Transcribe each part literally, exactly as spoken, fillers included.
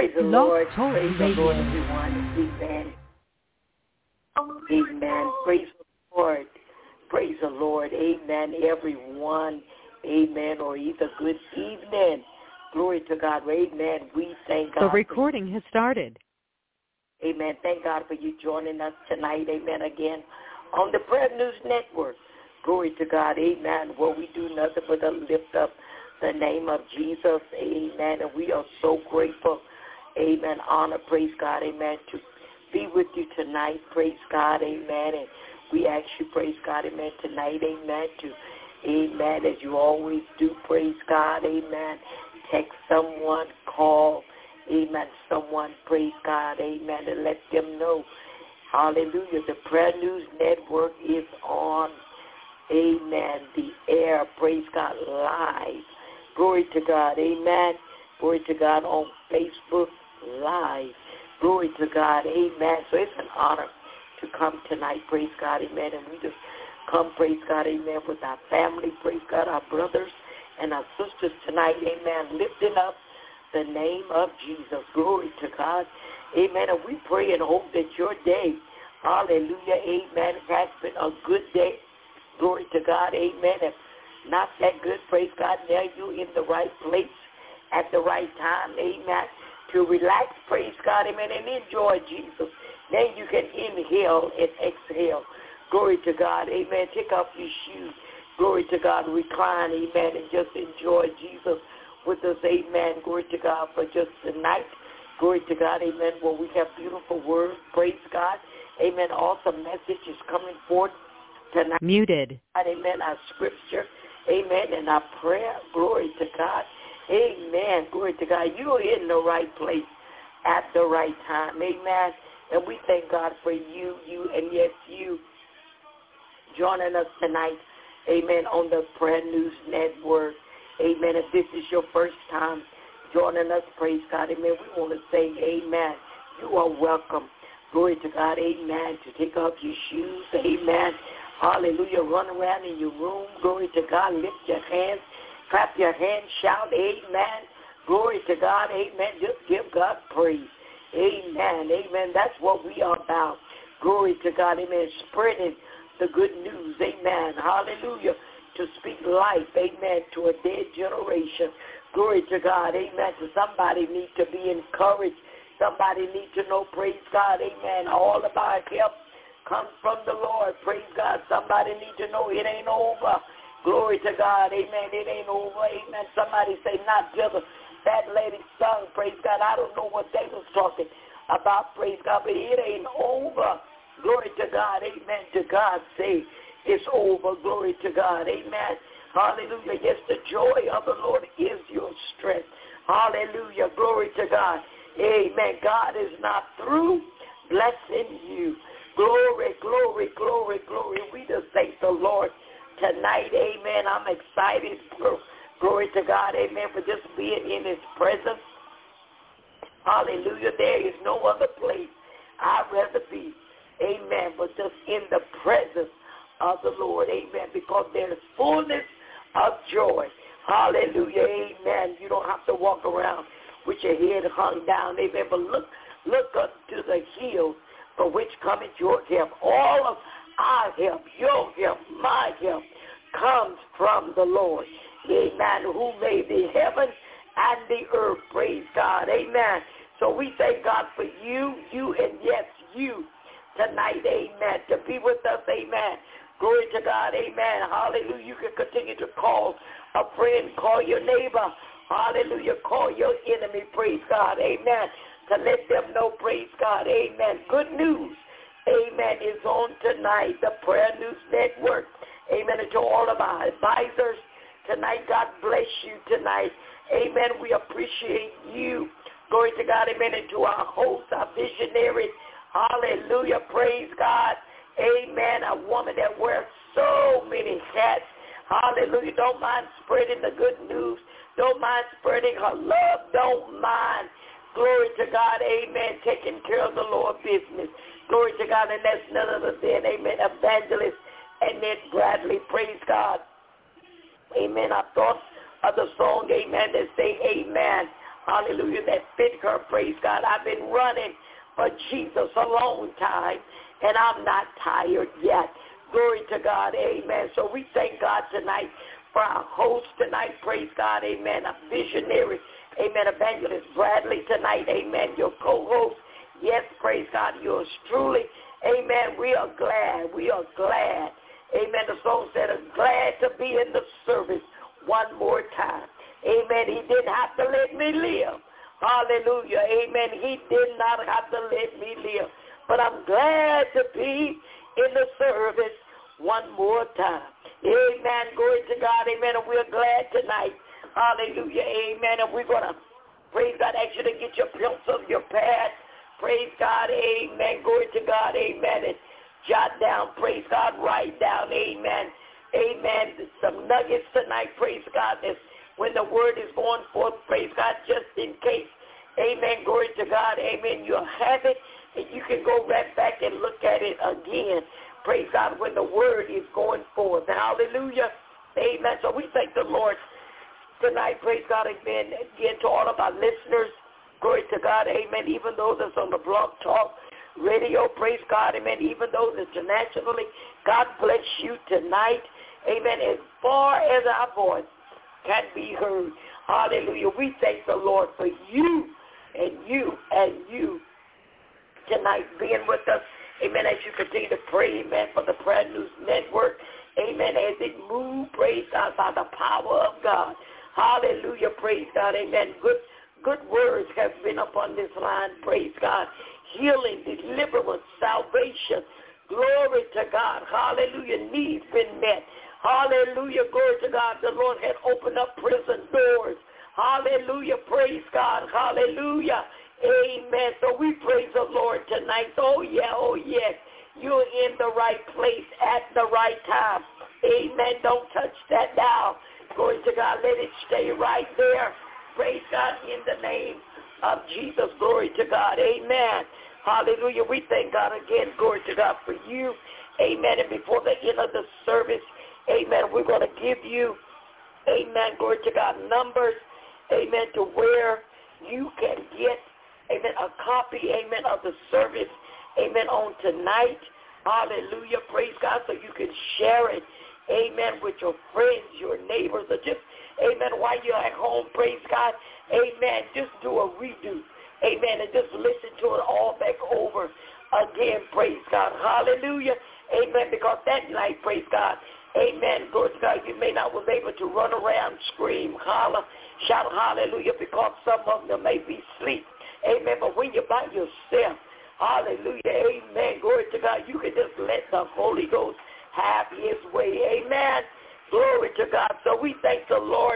Praise the Blog Lord. Talk Praise the Radio. Lord, everyone. Amen. Amen. Praise the Lord. Praise the Lord. Amen, everyone. Amen. Or either good evening. Glory to God. Amen. We thank God. The recording has started. Amen. Thank God for you joining us tonight. Amen. Again, on the Prayer News Network. Glory to God. Amen. Well, we do nothing but to lift up the name of Jesus. Amen. And we are so grateful. Amen. Honor. Praise God. Amen. To be with you tonight. Praise God. Amen. And we ask you, praise God. Amen. Tonight. Amen. To, amen. As you always do. Praise God. Amen. Text someone. Call. Amen. Someone. Praise God. Amen. And let them know. Hallelujah. The Prayer News Network is on. Amen. The air. Praise God. Live. Glory to God. Amen. Glory to God on Facebook Live. Glory to God. Amen. So it's an honor to come tonight. Praise God. Amen. And we just come, praise God. Amen. With our family. Praise God. Our brothers and our sisters tonight. Amen. Lifting up the name of Jesus. Glory to God. Amen. And we pray and hope that your day, hallelujah, amen, has been a good day. Glory to God. Amen. If not that good, praise God, now you in the right place at the right time. Amen. To relax, praise God, amen, and enjoy Jesus. Then you can inhale and exhale. Glory to God, amen. Take off your shoes. Glory to God, recline, amen, and just enjoy Jesus with us, amen. Glory to God for just tonight. Glory to God, amen. Well, we have beautiful words, praise God, amen. Awesome message is coming forth tonight. Muted. Amen, our scripture, amen, and our prayer. Glory to God. Amen. Glory to God. You're in the right place at the right time. Amen. And we thank God for you, you, and yes, you joining us tonight. Amen. On the Prayer News Network. Amen. If this is your first time joining us, praise God. Amen. We want to say amen. You are welcome. Glory to God. Amen. To take off your shoes. Amen. Hallelujah. Run around in your room. Glory to God. Lift your hands. Clap your hands, shout, amen. Glory to God, amen. Just give God praise. Amen, amen. That's what we are about. Glory to God, amen. Spreading the good news, amen. Hallelujah. To speak life, amen, to a dead generation. Glory to God, amen. So somebody needs to be encouraged. Somebody needs to know, praise God, amen. All of our help comes from the Lord. Praise God. Somebody needs to know it ain't over. Glory to God, amen. It ain't over, amen. Somebody say, not till the that lady sung, praise God. I don't know what they was talking about, praise God, but it ain't over. Glory to God, amen. To God say it's over. Glory to God, amen. Hallelujah. Yes, the joy of the Lord is your strength. Hallelujah. Glory to God. Amen. God is not through blessing you. Glory, glory, glory, glory. We just thank the Lord tonight, amen. I'm excited. Glory to God, amen, for just being in his presence. Hallelujah. There is no other place I'd rather be, amen, but just in the presence of the Lord, amen, because there is fullness of joy. Hallelujah, amen. You don't have to walk around with your head hung down, amen, but look, look up to the hills for which cometh your help. All of our help, your help, my help comes from the Lord. Amen. Who made the heaven and the earth. Praise God. Amen. So we thank God for you, you, and yes, you tonight. Amen. To be with us. Amen. Glory to God. Amen. Hallelujah. You can continue to call a friend. Call your neighbor. Hallelujah. Call your enemy. Praise God. Amen. To let them know. Praise God. Amen. Good news. Amen, is on tonight, the Prayer News Network. Amen, and to all of our advisors tonight, God bless you tonight. Amen, we appreciate you. Glory to God, amen, and to our hosts, our visionaries. Hallelujah, praise God. Amen, a woman that wears so many hats. Hallelujah, don't mind spreading the good news. Don't mind spreading her love. Don't mind, glory to God, amen, taking care of the Lord business. Glory to God, and that's none other than, amen, Evangelist Annette Bradley. Praise God. Amen. Our thoughts of the song, amen, that say amen. hallelujah, that fit her, praise God. I've been running for Jesus a long time, and I'm not tired yet. Glory to God, amen. So we thank God tonight for our host tonight, praise God, amen, a visionary, amen, Evangelist Bradley tonight, amen, your co-host. Yes, praise God, yours truly, amen. We are glad, we are glad, amen. The song said, I'm glad to be in the service one more time. Amen. He didn't have to let me live. Hallelujah. Amen. He did not have to let me live. But I'm glad to be in the service one more time. Amen. Glory to God. Amen. And we're glad tonight. Hallelujah. Amen. And we're going to, praise God, ask you to get your pencil, your pad. Praise God. Amen. Glory to God. Amen. And jot down. Praise God. Write down. Amen. Amen. Some nuggets tonight. Praise God. That's when the word is going forth, praise God, just in case. Amen. Glory to God. Amen. You'll have it, and you can go right back and look at it again. Praise God, when the word is going forth. Hallelujah. Amen. So we thank the Lord tonight. Praise God. Amen. Again, to all of our listeners. Glory to God. Amen. Even those that's on the Blog Talk Radio. Praise God. Amen. Even those internationally. God bless you tonight. Amen. As far as our voice can be heard. Hallelujah. We thank the Lord for you and you and you tonight being with us. Amen. As you continue to pray, amen, for the Prayer News Network. Amen. As it moves, praise God, by the power of God. Hallelujah. Praise God. Amen. Good good words have been upon this line. Praise God. Healing, deliverance, salvation. Glory to God. Hallelujah. Needs been met. Hallelujah. Glory to God. The Lord had opened up prison doors. Hallelujah. Praise God. Hallelujah. Amen. So we praise the Lord tonight. Oh, yeah. Oh, yes. You're in the right place at the right time. Amen. Don't touch that dial. Glory to God. Let it stay right there. Praise God in the name of Jesus. Glory to God. Amen. Hallelujah. We thank God again. Glory to God for you. Amen. And before the end of the service, amen, we're going to give you, amen, glory to God, numbers, amen, to where you can get, amen, a copy, amen, of the service, amen, on tonight. Hallelujah. Praise God. So you can share it, amen, with your friends, your neighbors, or just, amen, while you're at home, praise God, amen, just do a redo, amen, and just listen to it all back over again, praise God. Hallelujah. Amen. Because that night, praise God, amen, glory to God, you may not was able to run around, scream, holler, shout hallelujah, because some of them may be asleep. Amen. But when you're by yourself, hallelujah, amen, glory to God, you can just let the Holy Ghost have his way. Amen. Glory to God. So we thank the Lord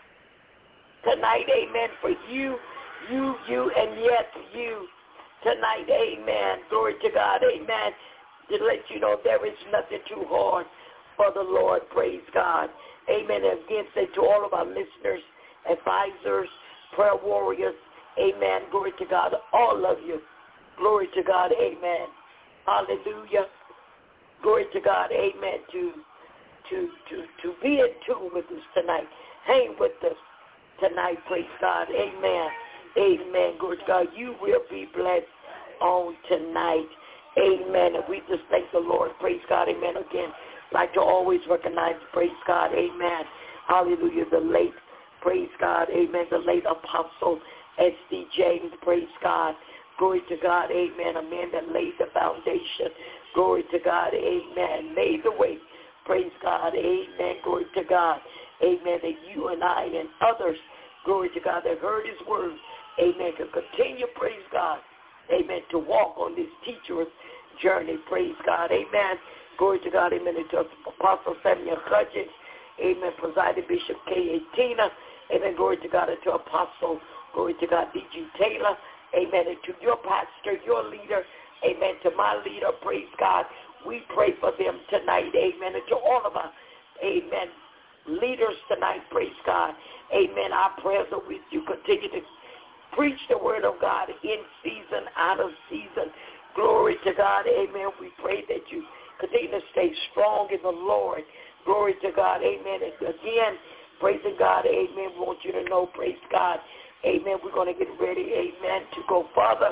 tonight, amen, for you, you, you, and yes, you tonight. Amen. Glory to God. Amen. To let you know there is nothing too hard for the Lord. Praise God. Amen. And again, say to all of our listeners, advisors, prayer warriors, amen. Glory to God. All of you. Glory to God. Amen. Hallelujah. Glory to God. Amen. To to to to be in tune with us tonight. Hang with us tonight. Praise God. Amen. Amen. Glory to God. You will be blessed on tonight. Amen. And we just thank the Lord. Praise God. Amen. Again, like to always recognize, praise God. Amen. Hallelujah. The late, praise God. Amen. The late Apostle S D James. Praise God. Glory to God. Amen. A man that laid the foundation. Glory to God. Amen. Made the way. Praise God. Amen. Glory to God. Amen. That you and I and others, glory to God, that heard his word, amen, can continue, praise God, amen, to walk on this teacher's journey, praise God, amen. Glory to God, amen, and to Apostle Samuel Hudgens, amen, presiding Bishop K A. Tina, amen, glory to God, and to Apostle, glory to God, D G. Taylor, amen, and to your pastor, your leader, amen, to my leader, praise God. We pray for them tonight, amen, and to all of us, amen, leaders tonight, praise God, amen. Our prayers are with you. Continue to preach the word of God in season, out of season. Glory to God, amen. We pray that you continue to stay strong in the Lord. Glory to God, amen. And again, praising God, amen. We want you to know, praise God, amen, we're going to get ready, amen, to go further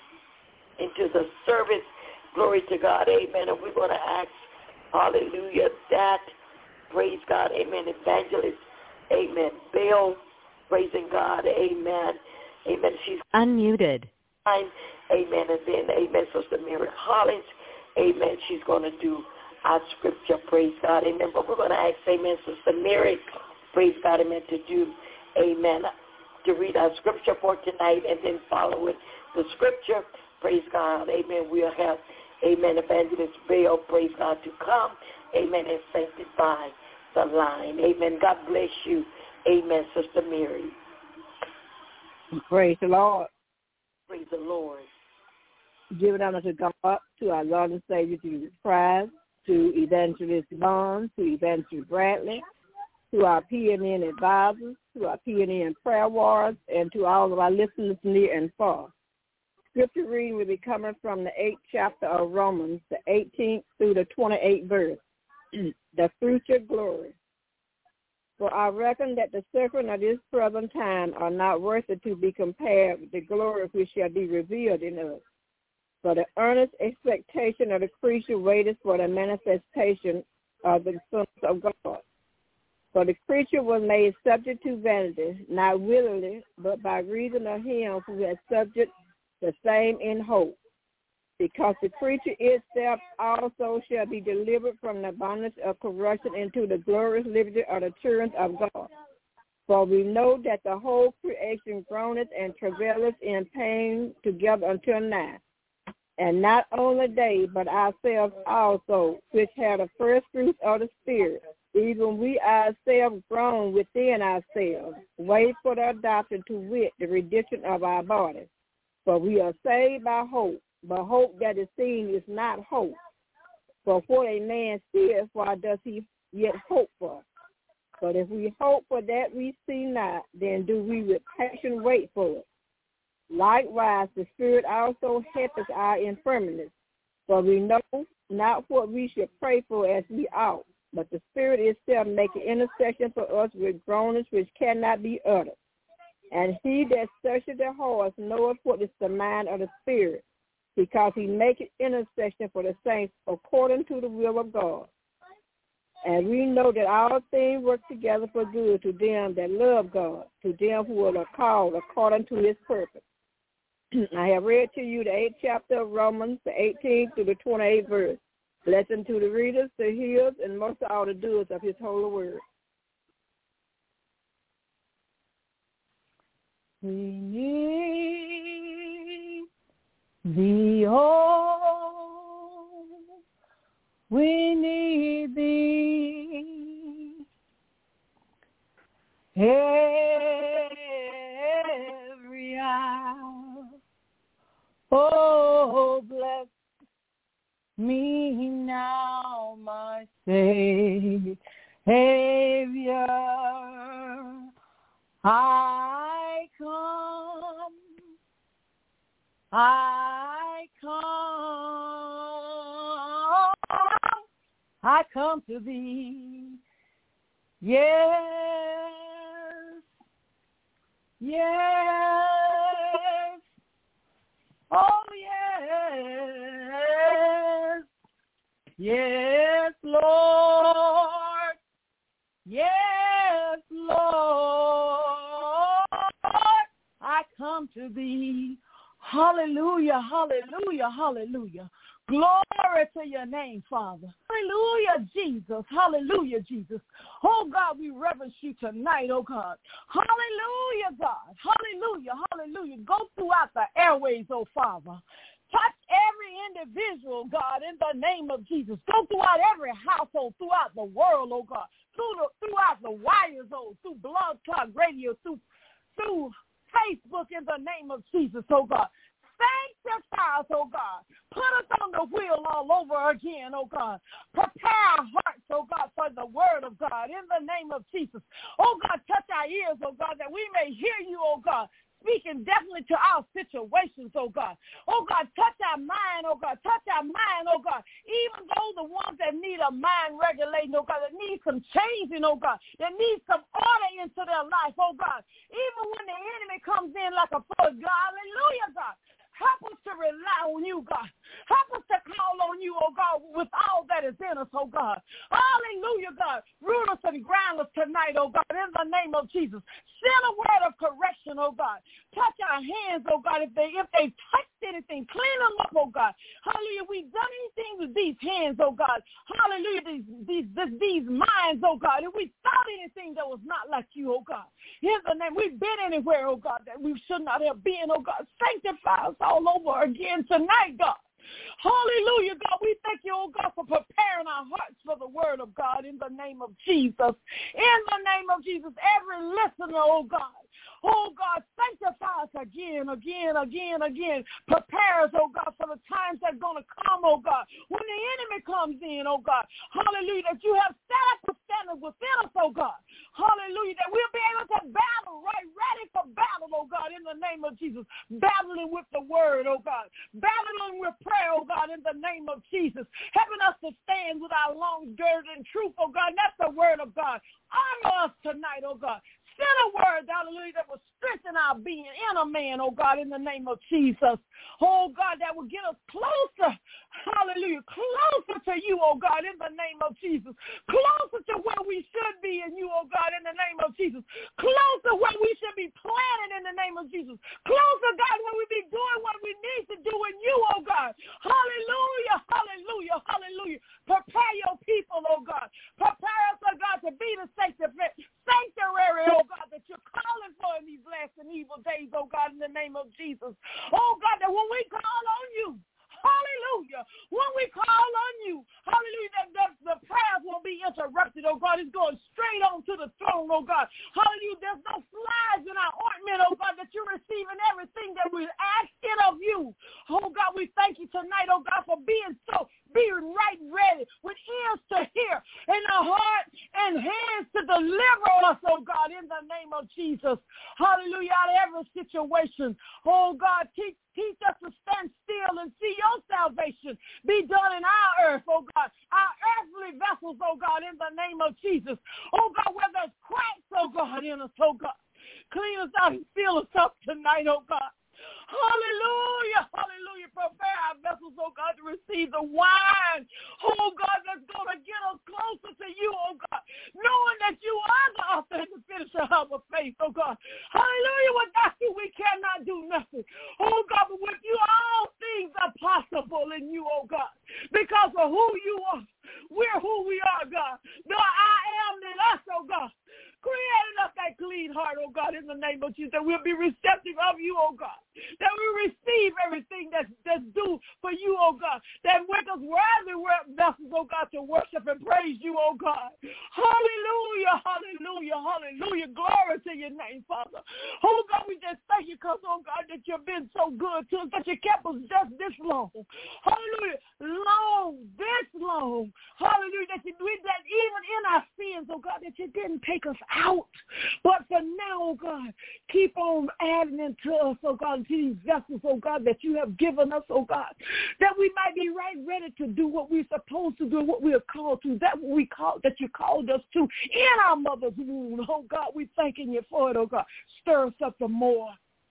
into the service. Glory to God, amen. And we're going to ask, hallelujah, that, praise God, amen, evangelist, amen, Bill, praising God, amen, amen. She's unmuted. Amen, and then, amen, Sister Mary Hollins, amen, she's going to do our scripture, praise God, amen. But we're going to ask, amen, Sister Mary, praise God, amen, to do, amen, to read our scripture for tonight, and then following the scripture, praise God, amen, we'll have, amen, Evangelist Bill, praise God, to come, amen, and sanctify the line. Amen. God bless you. Amen, Sister Mary. Praise the Lord. Praise the Lord. Give it honor to God, to our Lord and Savior Jesus Christ, to Evangelist Vaughn, to Evangelist Bradley, to our P N N advisors, to our P N N prayer warriors, and to all of our listeners near and far. Scripture reading will be coming from the eighth chapter of Romans, the eighteenth through the twenty-eighth verse, the future glory. For I reckon that the suffering of this present time are not worthy to be compared with the glory which shall be revealed in us. For the earnest expectation of the creature waiteth for the manifestation of the sons of God. For the creature was made subject to vanity, not willingly, but by reason of him who has subject the same in hope. Because the creature itself also shall be delivered from the bondage of corruption into the glorious liberty of the children of God. For we know that the whole creation groaneth and travaileth in pain together until now. And not only they, but ourselves also, which have the first fruits of the Spirit, even we ourselves groan within ourselves, wait for the adoption, to wit, the redemption of our bodies. For we are saved by hope. But hope that is seen is not hope. For what a man seeth, why does he yet hope for? But if we hope for that we see not, then do we with patience wait for it. Likewise, the Spirit also helpeth our infirmities. For we know not what we should pray for as we ought, but the Spirit itself maketh intercession for us with groanings which cannot be uttered. And he that searcheth the hearts knoweth what is the mind of the Spirit, because he maketh intercession for the saints according to the will of God. And we know that all things work together for good to them that love God, to them who are called according to his purpose. I have read to you the eighth chapter of Romans, the eighteenth to the twenty-eighth verse. Blessing to the readers, the hearers, and most of all the doers of his holy word. We need thee, oh, we need thee every hour. Oh, bless me now, my Savior. I come, I come, I come to thee. Yes, yes, oh yes, yes, Lord, yes, Lord, I come to thee. Hallelujah, hallelujah, hallelujah. Glory to your name, Father. Hallelujah, Jesus. Hallelujah, Jesus. Oh, God, we reverence you tonight, oh, God. Hallelujah, God. Hallelujah, hallelujah. Go throughout the airways, oh, Father. Touch every individual, God, in the name of Jesus. Go throughout every household, throughout the world, oh, God. Through the, throughout the wires, oh, through Blog Talk Radio, through, through Facebook, in the name of Jesus, oh, God. Sanctify us, oh God. Put us on the wheel all over again, oh God. Prepare our hearts, oh God, for the word of God in the name of Jesus. Oh God, touch our ears, oh God, that we may hear you, oh God, speaking definitely to our situations, oh God. Oh God, touch our mind, oh God. Touch our mind, oh God. even though the ones that need a mind regulating, oh God, that need some changing, oh God, that need some order into their life, oh God. Even when the enemy comes in like a flood, God, hallelujah, God. Help us to rely on you, God. Help us to call on you, oh God, with all that is in us, oh God. Hallelujah, God. Root us and grind us tonight, oh God, in the name of Jesus. Send a word of correction, oh God. Touch our hands, oh God, if they if they touched anything, clean them up, oh God. Hallelujah. We've done anything with these hands, oh God. Hallelujah. These these this, these minds, oh God. If we thought anything that was not like you, oh God. In the name, we've been anywhere, oh God, that we should not have been, oh God. Sanctify us all over again tonight, God. Hallelujah, God. We thank you, oh God, for preparing our hearts for the word of God in the name of Jesus. In the name of Jesus, every listener, oh God. Oh, God, sanctify us again, again, again, again. Prepare us, oh, God, for the times that's going to come, oh, God. When the enemy comes in, oh, God. Hallelujah, that you have set up a standard within us, oh, God. Hallelujah, that we'll be able to battle, right, ready for battle, oh, God, in the name of Jesus. Battling with the word, oh, God. Battling with prayer, oh, God, in the name of Jesus. Helping us to stand with our lungs girded in truth, oh, God. And that's the word of God. Honor us tonight, oh, God. Send a word, hallelujah, that will strengthen our being in a man, oh God, in the name of Jesus. Oh God, that will get us closer, hallelujah, closer to you, oh God, in the name of Jesus. Closer to where we should be in you, oh God, in the name of Jesus. Closer where we should be planted in the name of Jesus. Closer, God, where we be doing what we need to do in you, oh God. Hallelujah, hallelujah, hallelujah. Prepare your people, oh God. Prepare us, oh God, to be the sanctuary, oh God, that you're calling for in these last and evil days, oh God, in the name of Jesus. Oh God, that when we call on you, hallelujah, when we call on you, hallelujah, that, that the prayers won't be interrupted, oh God. It's going straight on to the throne, oh God. Hallelujah, there's no flies in our ointment, oh God, that you're receiving everything that we're asking of you. Oh God, we thank you tonight, oh God, for being so, being right ready, with ears to hear, and a heart and hands to deliver us, oh God, in the name of Jesus. Hallelujah, out of every situation. Oh God, teach Teach us to stand still and see your salvation be done in our earth, oh God, our earthly vessels, oh God, in the name of Jesus. Oh God, where there's cracks, oh God, in us, oh God. Clean us out and fill us up tonight, oh God. Hallelujah, hallelujah. Prepare our vessels, oh God, to receive the wine, oh God, that's going to get us closer to you, oh God, knowing that you are the author and the finisher of our faith, oh God. Hallelujah, without you we cannot do nothing, oh God, but with you all things are possible in you, oh God, because of who you are. We're who we are, God. The I am in us, oh God. Create in us that clean heart, oh God, in the name of Jesus, that we'll be receptive of you, oh God, that we receive everything that's, that's due for you, oh God, that make us worthy vessels, oh God, to worship and praise you, oh God. Hallelujah, hallelujah, hallelujah. Glory to your name, Father. Oh God, we just thank you because, oh God, that you've been so good to us, that you kept us just this long. Hallelujah, long, this long. Hallelujah, that you did that even in our sins, oh God, that you didn't take us out. But for now, oh God, keep on adding into us, oh God, to these vessels, oh God, that you have given us, oh God, that we might be right ready to do what we're supposed to do, what we are called to, that what we call that you called us to in our mother's womb. Oh God, we thanking you for it, oh God. Stir us up the more.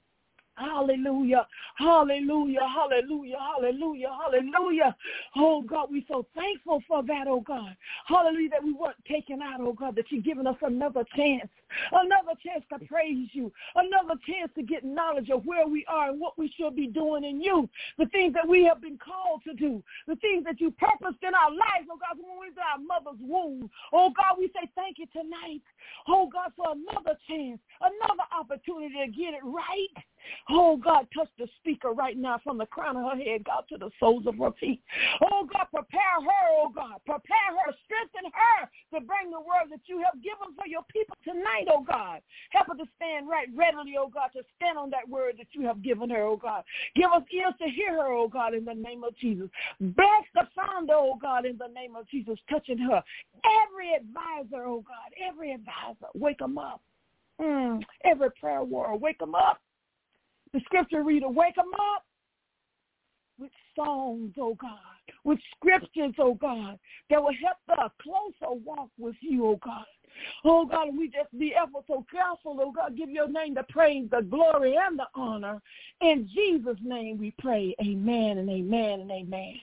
Hallelujah, hallelujah, hallelujah, hallelujah, hallelujah. Oh, God, we're so thankful for that, oh, God. Hallelujah, that we weren't taken out, oh, God, that you've given us another chance, another chance to praise you, another chance to get knowledge of where we are and what we should be doing in you, the things that we have been called to do, the things that you purposed in our lives, oh, God, when we were in our mother's womb. Oh, God, we say thank you tonight, oh, God, for another chance, another opportunity to get it right. Oh, God, touch the speaker right now from the crown of her head, God, to the soles of her feet. Oh, God, prepare her, oh, God. Prepare her, strengthen her to bring the word that you have given for your people tonight, oh, God. Help her to stand right readily, oh, God, to stand on that word that you have given her, oh, God. Give us ears to hear her, oh, God, in the name of Jesus. Bless the founder, oh, God, in the name of Jesus, touching her. Every advisor, oh, God, every advisor, wake them up. Mm, every prayer warrior, wake them up. The scripture reader, wake them up. with songs, oh God, with scriptures, oh God, that will help a closer walk with you, oh God. Oh God, we just be ever so careful, oh God, give your name the praise, the glory, and the honor. In Jesus' name we pray, amen and amen and amen.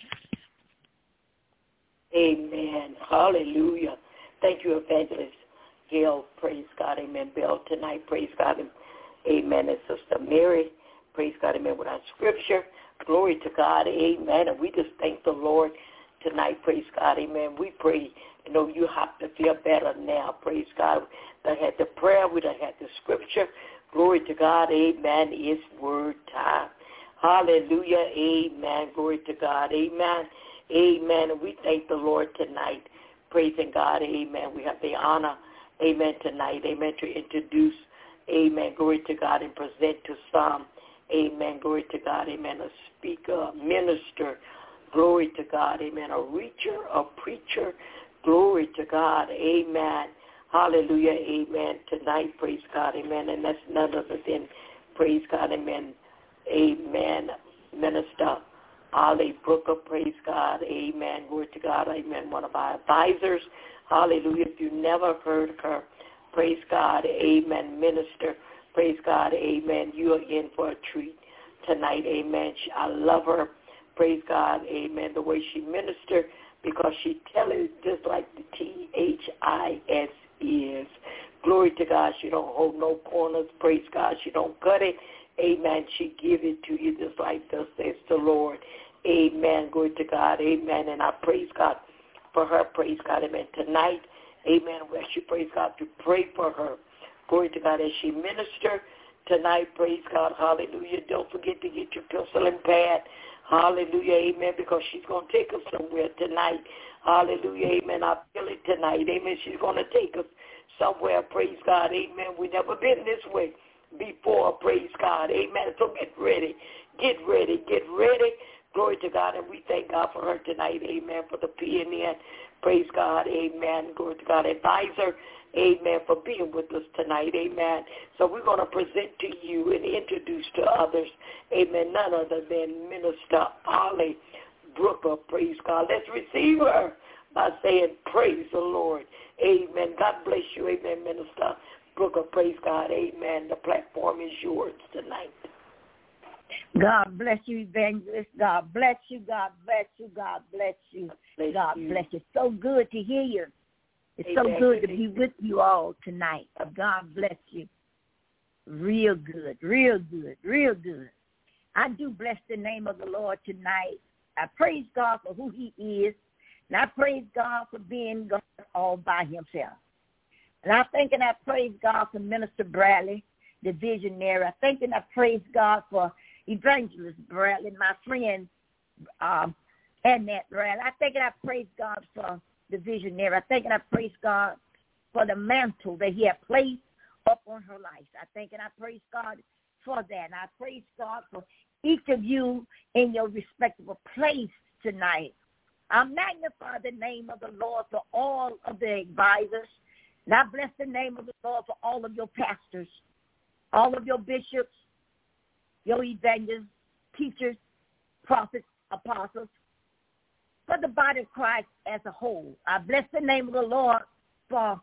Amen. Hallelujah. Thank you, Evangelist Gail. Praise God. Amen. Bell tonight. Praise God. Amen. And Sister Mary. Praise God. Amen. With our scripture. Glory to God. Amen. And we just thank the Lord tonight. Praise God. Amen. We pray. You know, you have to feel better now. Praise God. We had the prayer. We done had the scripture. Glory to God. Amen. It's word time. Hallelujah. Amen. Glory to God. Amen. Amen. And we thank the Lord tonight. Praising God. Amen. We have the honor. Amen. Tonight. Amen. To introduce. Amen. Glory to God. And present to some. Amen. Glory to God. Amen. A speaker, a minister. Glory to God. Amen. A reacher, a preacher. Glory to God. Amen. Hallelujah. Amen. Tonight, praise God. Amen. And that's none other than, praise God. Amen. Amen. Minister Ali Brooker, praise God. Amen. Glory to God. Amen. One of our advisors. Hallelujah. If you never heard of her, praise God. Amen. Minister, praise God. Amen. You are in for a treat tonight. Amen. I love her. Praise God. Amen. The way she ministered, because she tells it just like the T H I S is. Glory to God. She don't hold no corners. Praise God. She don't cut it. Amen. She give it to you just like thus says the Lord. Amen. Glory to God. Amen. And I praise God for her. Praise God. Amen. Tonight, amen, we ask you, praise God, to pray for her. Glory to God as she minister tonight. Praise God. Hallelujah. Don't forget to get your pencil and pad. Hallelujah. Amen. Because she's going to take us somewhere tonight. Hallelujah. Amen. I feel it tonight. Amen. She's going to take us somewhere. Praise God. Amen. We've never been this way before. Praise God. Amen. So get ready. Get ready. Get ready. Glory to God. And we thank God for her tonight. Amen. For the P N N. Praise God. Amen. Glory to God. Advisor. Amen. For being with us tonight. Amen. So we're going to present to you and introduce to others. Amen. None other than Minister Ali Brooker. Praise God. Let's receive her by saying, praise the Lord. Amen. God bless you. Amen, Minister Brooker. Praise God. Amen. The platform is yours tonight. God bless you, Evangelist. God bless you. God bless you. God bless you. Bless God you. bless you. So good to hear you. It's Amen. so good to be with you all tonight. God bless you. Real good, real good, real good. I do bless the name of the Lord tonight. I praise God for who he is, and I praise God for being God all by himself. And I think and I praise God for Minister Bradley, the visionary. I think and I praise God for Evangelist Bradley, my friend, um, Annette Bradley. I think and I praise God for the visionary. I think and I praise God for the mantle that he has placed up on her life. I think and I praise God for that. And I praise God for each of you in your respectable place tonight. I magnify the name of the Lord for all of the advisors. And I bless the name of the Lord for all of your pastors, all of your bishops, your evangelists, teachers, prophets, apostles, for the body of Christ as a whole. I bless the name of the Lord for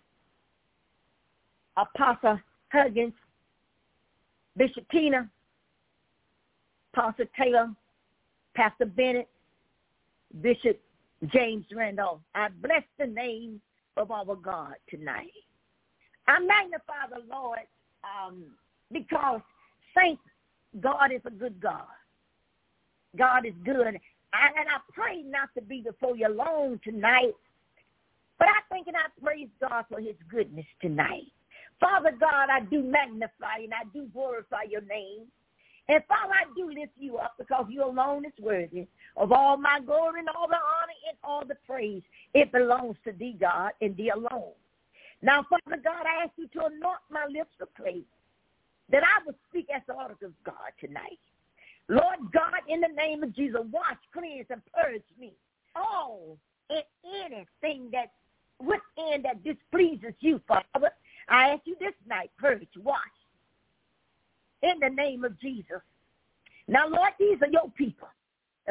Apostle Huggins, Bishop Tina, Pastor Taylor, Pastor Bennett, Bishop James Randolph. I bless the name of our God tonight. I magnify the Lord um, because, saints, God is a good God. God is good. And I pray not to be before you long tonight, but I think and I praise God for his goodness tonight. Father God, I do magnify and I do glorify your name. And Father, I do lift you up because you alone is worthy of all my glory and all the honor and all the praise. It belongs to thee, God, and thee alone. Now, Father God, I ask you to anoint my lips with clay, that I would speak as the oracle of God tonight. Lord God, in the name of Jesus, wash, cleanse, and purge me all and anything that within that displeases you, Father. I ask you this night, purge, wash, in the name of Jesus. Now, Lord, these are your people. Uh,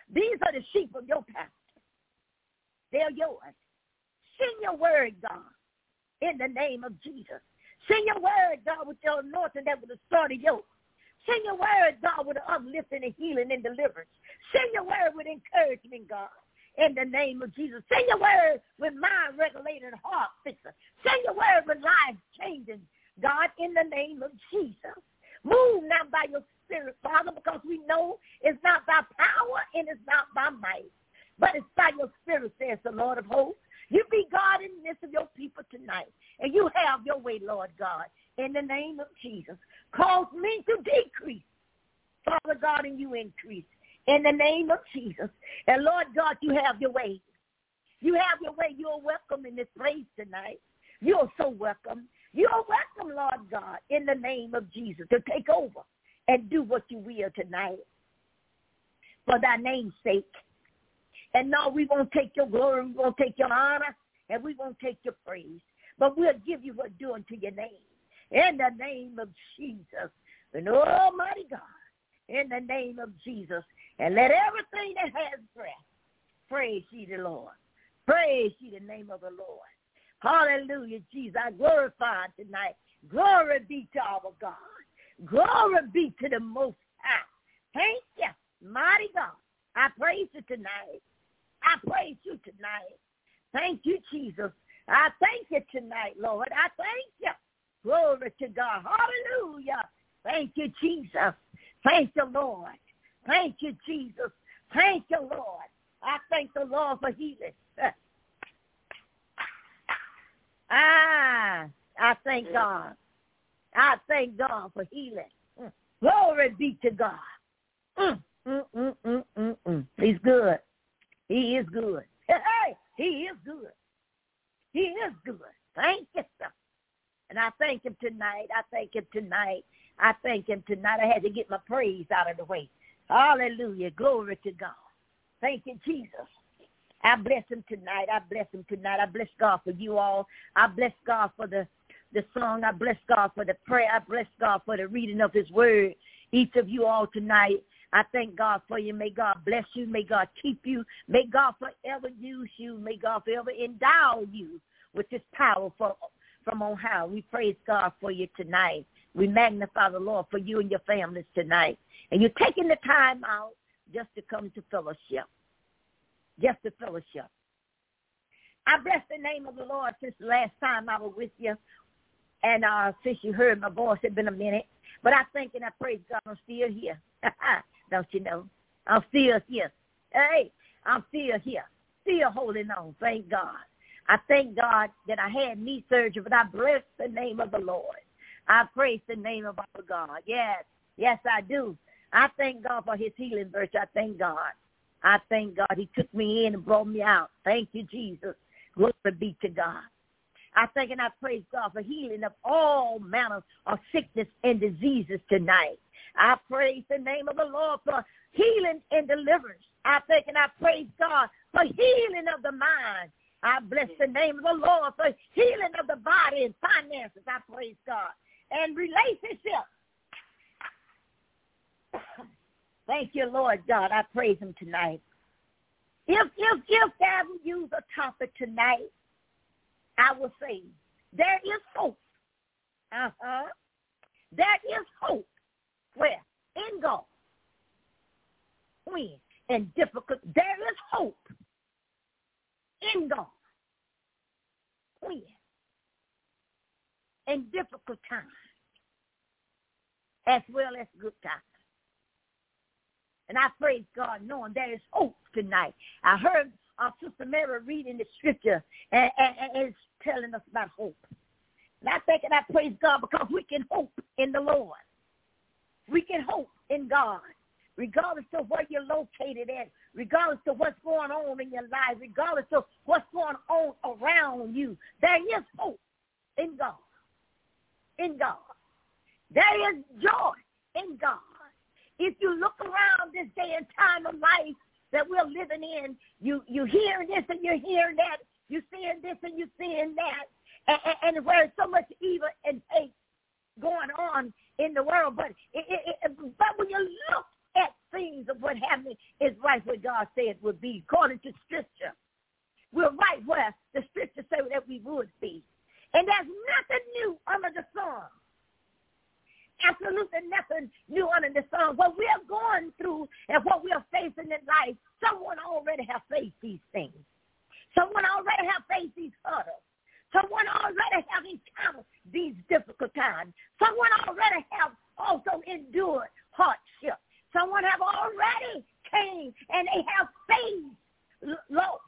These are the sheep of your pasture. They're yours. Send your word, God, in the name of Jesus. Send your word, God, with your anointing that will destroy the yoke. Send your word, God, with the uplifting and healing and deliverance. Send your word with encouragement, God, in the name of Jesus. Send your word with mind-regulating heart fixer. Send your word with life-changing, God, in the name of Jesus. Move now by your spirit, Father, because we know it's not by power and it's not by might, but it's by your spirit, says the Lord of hosts. You be God in the midst of your people tonight, and you have your way, Lord God, in the name of Jesus. Cause me to decrease, Father God, and you increase, in the name of Jesus. And Lord God, you have your way. You have your way. You're welcome in this place tonight. You're so welcome. You're welcome, Lord God, in the name of Jesus, to take over and do what you will tonight for thy name's sake. And no, we won't take your glory, we won't take your honor, and we won't take your praise. But we'll give you what's due unto your name. In the name of Jesus. And Almighty God, in the name of Jesus. And let everything that has breath praise ye the Lord. Praise ye the name of the Lord. Hallelujah, Jesus. I glorify tonight. Glory be to our God. Glory be to the Most High. Thank you, mighty God. I praise you tonight. I praise you tonight. Thank you, Jesus. I thank you tonight, Lord. I thank you. Glory to God. Hallelujah. Thank you, Jesus. Thank you, Lord. Thank you, Jesus. Thank you, Lord. I thank the Lord for healing. ah, I thank God. I thank God for healing. Mm. Glory be to God. Mm, mm, mm, mm, mm, mm. He's good. He is good. Hey, he is good. He is good. Thank you, sir. And I thank him tonight. I thank him tonight. I thank him tonight. I had to get my praise out of the way. Hallelujah. Glory to God. Thank you, Jesus. I bless him tonight. I bless him tonight. I bless God for you all. I bless God for the, the song. I bless God for the prayer. I bless God for the reading of his word. Each of you all tonight, I thank God for you. May God bless you. May God keep you. May God forever use you. May God forever endow you with this power for, from on high. We praise God for you tonight. We magnify the Lord for you and your families tonight. And you're taking the time out just to come to fellowship. Just to fellowship. I bless the name of the Lord since the last time I was with you. And uh, since you heard my voice, it's been a minute. But I think and I praise God I'm still here. Don't you know? I'm still here. Hey, I'm still here. Still holding on. Thank God. I thank God that I had knee surgery, but I bless the name of the Lord. I praise the name of our God. Yes, yes, I do. I thank God for his healing virtue. I thank God. I thank God he took me in and brought me out. Thank you, Jesus. Glory be to God. I thank and I praise God for healing of all manners of sickness and diseases tonight. I praise the name of the Lord for healing and deliverance. I thank and I praise God for healing of the mind. I bless the name of the Lord for healing of the body and finances. I praise God. And relationships. Thank you, Lord God. I praise him tonight. If, if, if I would use a topic tonight, I will say there is hope. Uh-huh. There is hope. Where? In God. When? In difficult. There is hope. In God. When? In difficult times. As well as good times. And I praise God knowing there is hope tonight. I heard our Sister Mary reading the scripture and, and, and it's telling us about hope. And I think and I praise God because we can hope in the Lord. We can hope in God, regardless of where you're located at, regardless of what's going on in your life, regardless of what's going on around you. There is hope in God. In God. There is joy in God. If you look around this day and time of life that we're living in, you you hearing this and you're hearing that, you're seeing this and you're seeing that, and, and, and where so much evil and hate going on in the world. But it, it, it, but when you look at things of what happened is right where God said it would be, according to Scripture. We're right where the Scripture said that we would be. And there's nothing new under the sun. Absolutely nothing new under the sun. What we are going through and what we are facing in life, someone already has faced these things. Someone already has faced these hurdles. Someone already have encountered these difficult times. Someone already have also endured hardship. Someone have already came and they have faced loss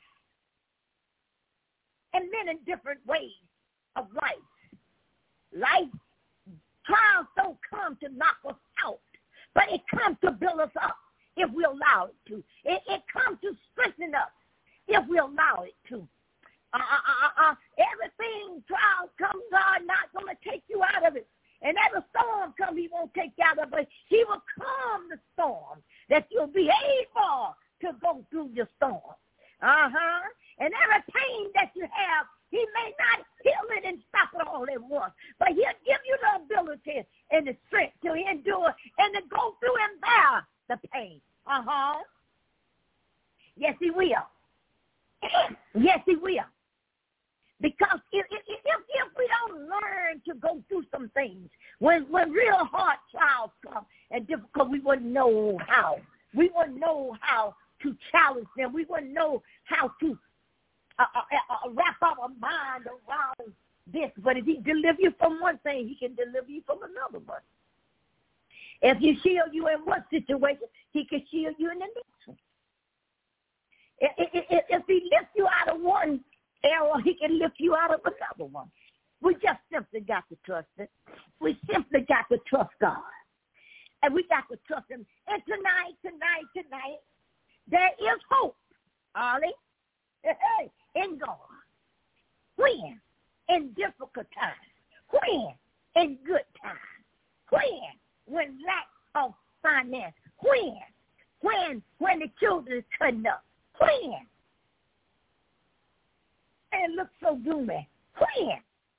in many different ways of life. Life trials don't come to knock us out, but it comes to build us up if we allow it to. It, it comes to strengthen us if we allow it to. Uh, uh, uh, uh, everything trials come, God not going to take you out of it. And every storm come, he won't take you out of it. He will calm the storm that you'll be able to go through your storm. Uh-huh. And every pain that you have, he may not heal it and stop it all at once, but he'll give you the ability and the strength to endure and to go through and bear the pain. Uh-huh. Yes, he will. Yes, he will. Because if, if, if, if we don't learn to go through some things, when, when real hard trials come and difficult, we wouldn't know how. We wouldn't know how to challenge them. We wouldn't know how to uh, uh, uh, wrap our mind around this. But if he delivers you from one thing, he can deliver you from another one. If he shield you in one situation, he can shield you in the next one. If, if, if he lifts you out of one error, he can lift you out of another one. We just simply got to trust it. We simply got to trust God. And we got to trust him. And tonight, tonight, tonight, there is hope, Ollie, in God. When? In difficult times. When? In good times. When? When lack of finance. When? When? When the children is cutting up. When? And it looks so gloomy. When?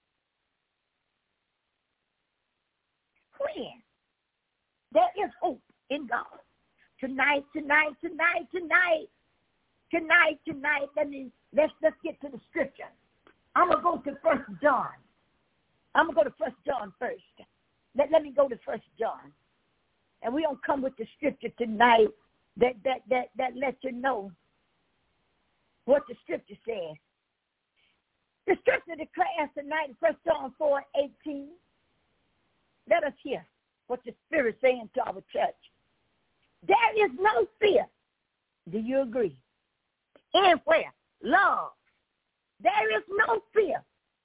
When? There is hope in God. Tonight, tonight, tonight, tonight, tonight, tonight, let me, let's, let's get to the scripture. I'm going to go to First John. I'm going to go to First John first. Let, let me go to First John. And we're going to come with the scripture tonight that, that, that, that lets you know what the scripture says. The scripture declares tonight in First John four eighteen. Let us hear what the Spirit is saying to our church. There is no fear. Do you agree? And where? Love. There is no fear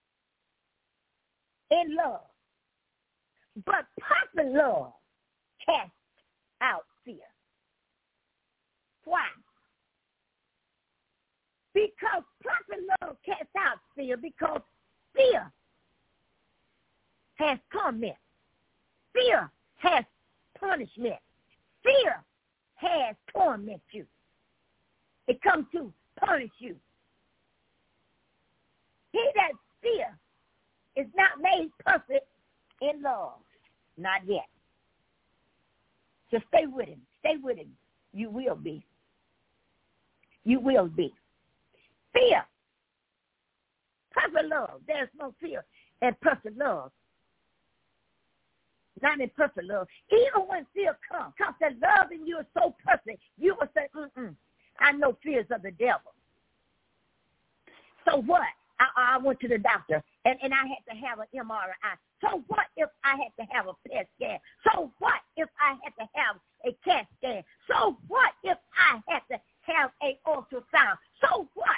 in love. But perfect love casts out fear. Why? Because perfect love casts out fear, because fear has torment. Fear has punishment. Fear has torment you. It comes to punish you. He that fear is not made perfect in love. Not yet. So stay with him. Stay with him. You will be. You will be. Fear. Perfect love. There's no fear in perfect love. Not in perfect love. Even when fear comes, because that love in you is so perfect, you will say, mm-mm, I know fears of the devil. So what? I, I went to the doctor, and, and I had to have an M R I. So what if I had to have a P E T scan? So what if I had to have a CAT scan? So what if I had to have an ultrasound? So what?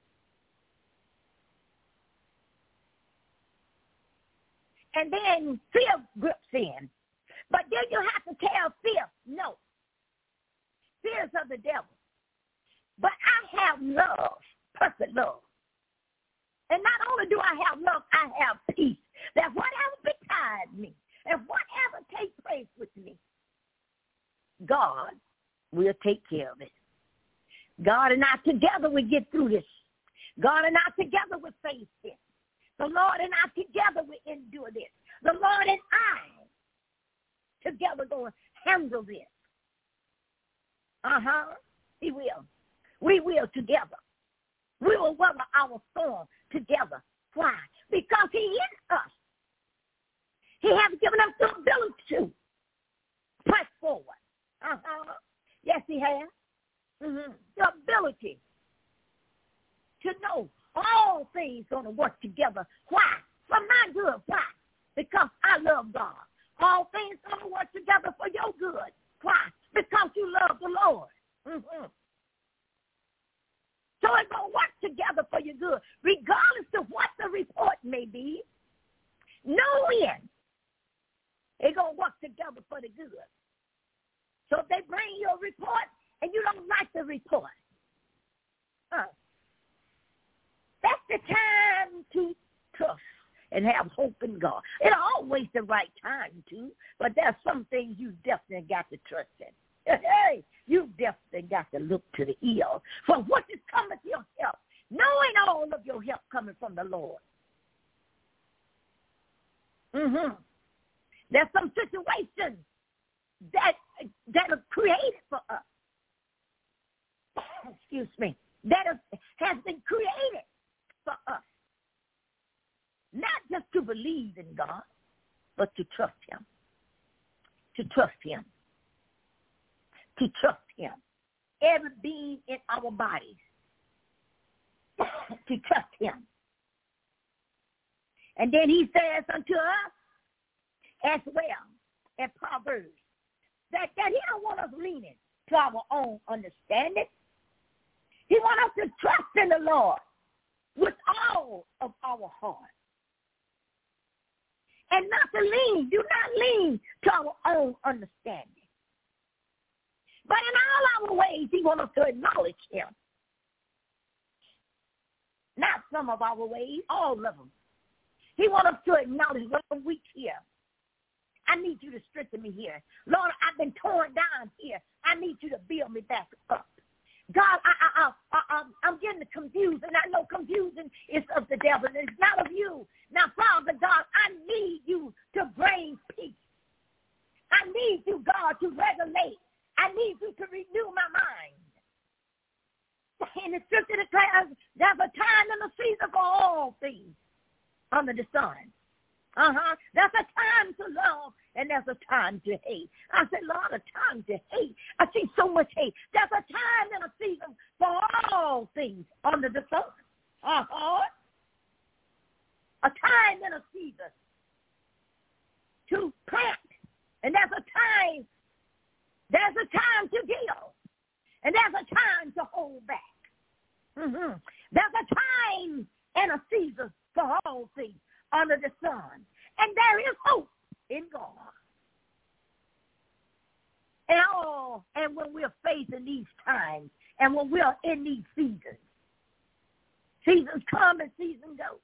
And then fear grips in. But then you have to tell fear, no. Fear's of the devil. But I have love, perfect love. And not only do I have love, I have peace. That whatever betides me and whatever takes place with me, God will take care of it. God and I together we get through this. God and I together we face this. The Lord and I together we endure this. The Lord and I together going to handle this. Uh-huh. He will. We will together. We will weather our storm together. Why? Because he is us. He has given us the ability to press forward. Uh-huh. Yes, he has. Mm-hmm. The ability to know all things going to work together. Why? For my good. Why? Because I love God. All things going to work together for your good. Why? Because you love the Lord. Mm-hmm. So it's going to work together for your good, regardless of what the report may be. Knowing it's going to work together for the good. So if they bring you a report and you don't like the report, uh, that's the time to trust and have hope in God. It's always the right time to, but there are some things you definitely got to trust in. Hey, you definitely got to look to the hill for what is coming to your help, knowing all of your help coming from the Lord. Mm-hmm. There's some situations that that are created for us. Excuse me. That is, has been created for us. Not just to believe in God, but to trust him. To trust him. To trust him. Every being in our bodies. To trust him. And then he says unto us as well in Proverbs that, that he don't want us leaning to our own understanding. He wants us to trust in the Lord with all of our heart. And not to lean, do not lean to our own understanding. But in all our ways, he wants us to acknowledge him. Not some of our ways, all of them. He wants us to acknowledge when I'm weak here. I need you to strengthen me here. Lord, I've been torn down here. I need you to build me back up. God, I, I, I, I, I'm getting confused, and I know confusion is of the devil, and it's not of you. Now, Father God, I need you to bring peace. I need you, God, to regulate. I need you to renew my mind. In the scripture declares there's a time and a season for all things under the sun. Uh-huh. There's a time to love, and there's a time to hate. I said, Lord, a time to hate. I see so much hate. There's a time and a season for all things under the sun. Uh-huh. A time and a season to plant, and there's a time, there's a time to deal, and there's a time to hold back. Mm-hmm. There's a time and a season for all things under the sun. And there is hope in God. And all, and when we're facing these times, and when we're in these seasons, seasons come and seasons go.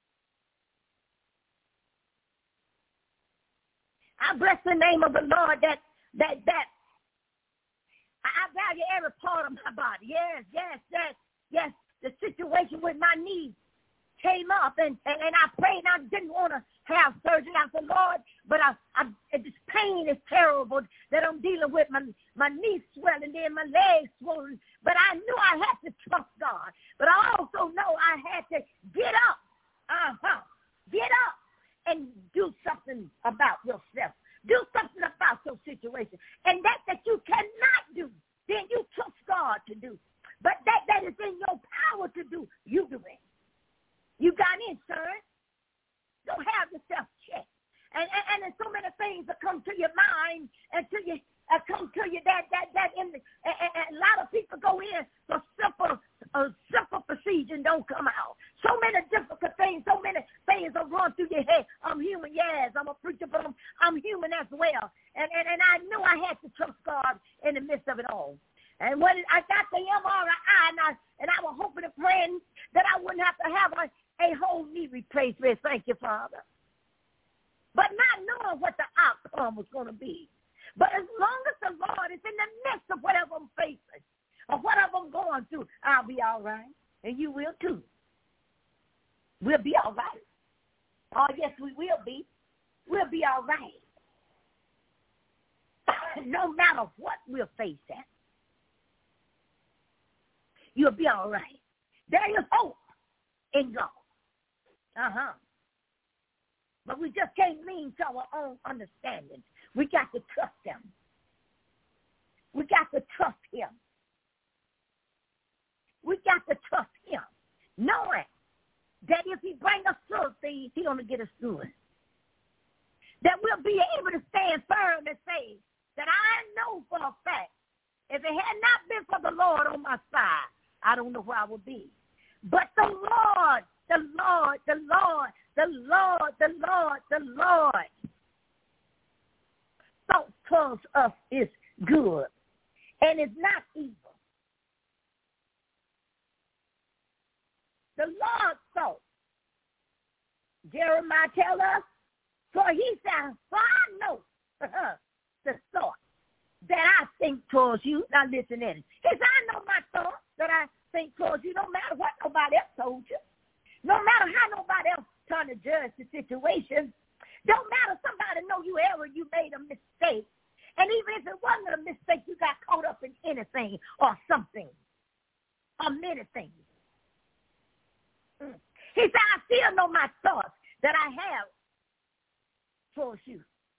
I bless the name of the Lord that that that I value every part of my body. Yes, yes, yes, yes. The situation with my knee came up, and, and, and I prayed, and I didn't want to have surgery. I said, Lord, but I, I, this pain is terrible that I'm dealing with. My, my knee swelling, then my legs swollen. But I knew I had to trust God. But I also know I had to get up. Uh-huh. Get up and do something about yourself. Do something about your situation. And that that you cannot do, then you trust God to do. But that that is in your power to do, you do it. You got insurance. Don't have yourself checked. And, and and there's so many things that come to your mind and to you uh, come to you that that that in the, and, and, and a lot of people go in for simple a simple procedure and don't come out. So many difficult things, so many things are run through your head. I'm human, yes, I'm a preacher, but I'm I'm human as well. And and, and I knew I had to trust God in the midst of it all. And when I got the M R I, and I and I was hoping and praying that I wouldn't have to have a a whole knee replacement. Thank you, Father. But not knowing what the outcome was going to be. But as long as the Lord is in the midst of whatever I'm facing or whatever I'm going through, I'll be all right. And you will too. We'll be all right. Oh, yes, we will be. We'll be all right. No matter what we're facing. You'll be all right. There is hope in God. Uh-huh. But we just can't lean to our own understanding. We got to trust him. We got to trust him. We got to trust him, knowing that if he brings us through things, he's going to get us through it. That we'll be able to stand firm and say that I know for a fact, if it had not been for the Lord on my side, I don't know where I would be. But the Lord, the Lord, the Lord, the Lord, the Lord, the Lord, thought towards us is good and is not evil. The Lord thought. Jeremiah tells us, for he said, for I know the thought that I think towards you. Now listen in it. He said, I know my thoughts that I think towards you, no matter what nobody else told you. No matter how nobody else trying to judge the situation. Don't matter somebody know you ever you made a mistake. And even if it wasn't a mistake, you got caught up in anything or something or many things. Mm. He said, I still know my thoughts that I have towards you.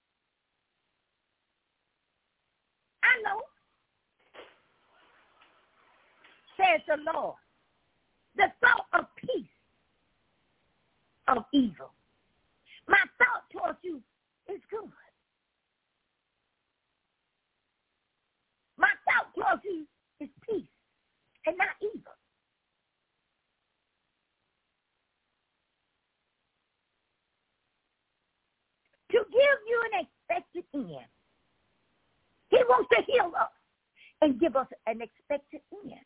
I know, says the Lord, the thought of peace, of evil. My thought towards you is good. My thought towards you is peace and not evil. To give you an expected end. He wants to heal us and give us an expected end.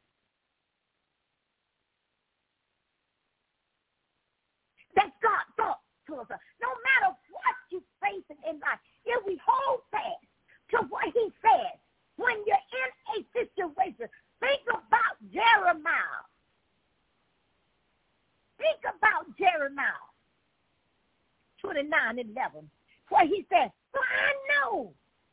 That's God's thought towards us. No matter what you're facing in life, if we hold fast to what he says, when you're in a situation, think about Jeremiah. Think about Jeremiah twenty-nine eleven, where he says, for I know,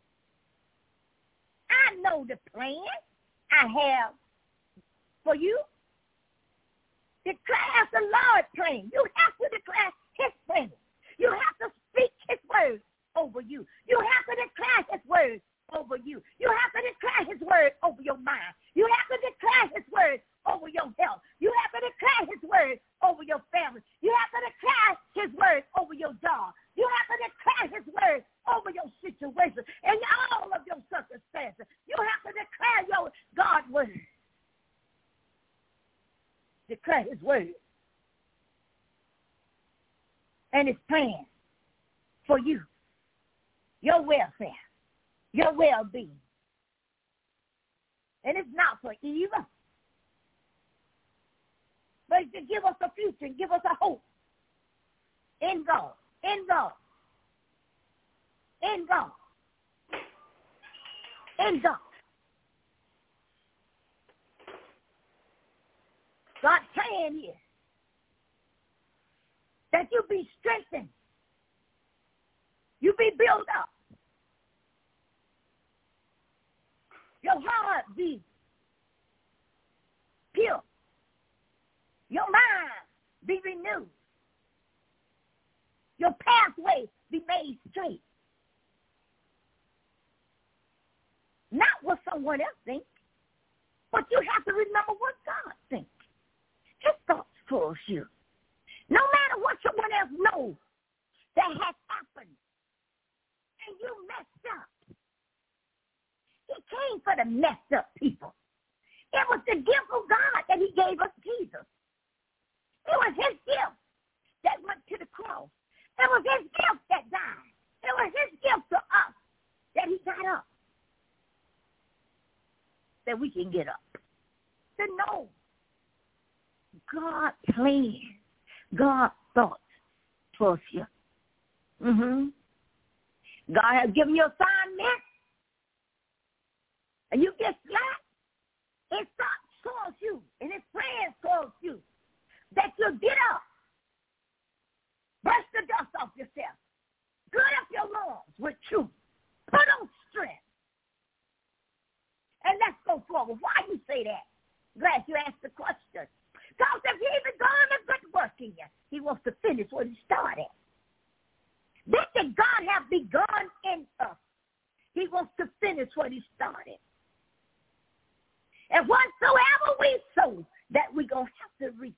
I know the plan I have for you. Declare the Lord's plan. You have to declare his plan. You have to speak his word over you. You have to declare his word over you. You have to declare his word over your mind. You have to declare his word over your health. You have to declare his word over your family. You have to declare his word over your job. You have to declare his word over your situation and all of your circumstances. You have to declare your God's word. Declare his word and his plan for you, your welfare, your well-being. And it's not for evil, but to give us a future and give us a hope in God, in God, in God, in God. God's plan is that you be strengthened, you be built up, your heart be pure, your mind be renewed, your pathway be made straight. Not what someone else thinks, but you have to remember what God thinks. His thoughts towards you. No matter what someone else knows that has happened and you messed up. He came for the messed up people. It was the gift of God that he gave us Jesus. It was his gift that went to the cross. It was his gift that died. It was his gift to us that he got up. That we can get up. To know God planned, God thought towards you. Mm-hmm. God has given you assignment, and you get slack. His thoughts towards you, and his plans towards you, that you'll get up, brush the dust off yourself, gird up your loins with truth, put on strength, and let's go forward. Why you say that? Glad you asked the And whatsoever we sow, that we're going to have to reap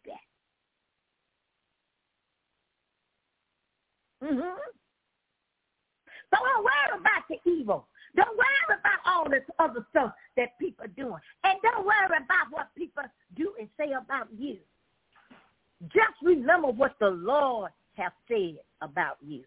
that. Mm-hmm. So don't worry about the evil. Don't worry about all this other stuff that people are doing. And don't worry about what people do and say about you. Just remember what the Lord has said about you.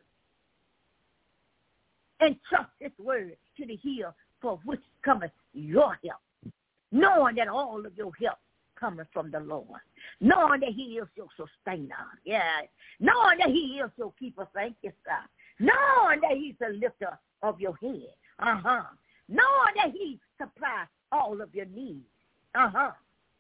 And trust his word to the hill for which cometh your help. Knowing that all of your help cometh from the Lord. Knowing that he is your sustainer. Yeah. Knowing that he is your keeper. Thank you, God. Knowing that he's the lifter of your head. Uh-huh. Knowing that he supplies all of your needs. Uh-huh.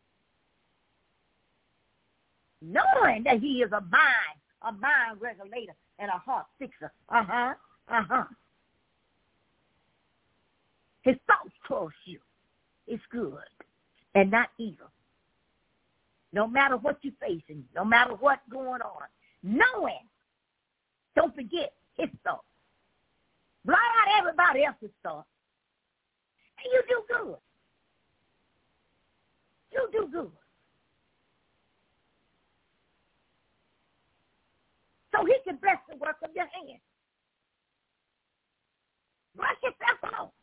Knowing that he is a mind, a mind regulator and a heart fixer. Uh-huh. Uh-huh. His thoughts towards you is good and not evil. No matter what you're facing, no matter what's going on, knowing, don't forget his thoughts. Blot out everybody else's thoughts, and you do good. You do good. So he can bless the work of your hand. Brush yourself off.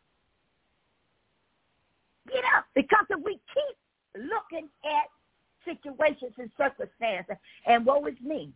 Get up, because if we keep looking at situations and circumstances, and woe is me,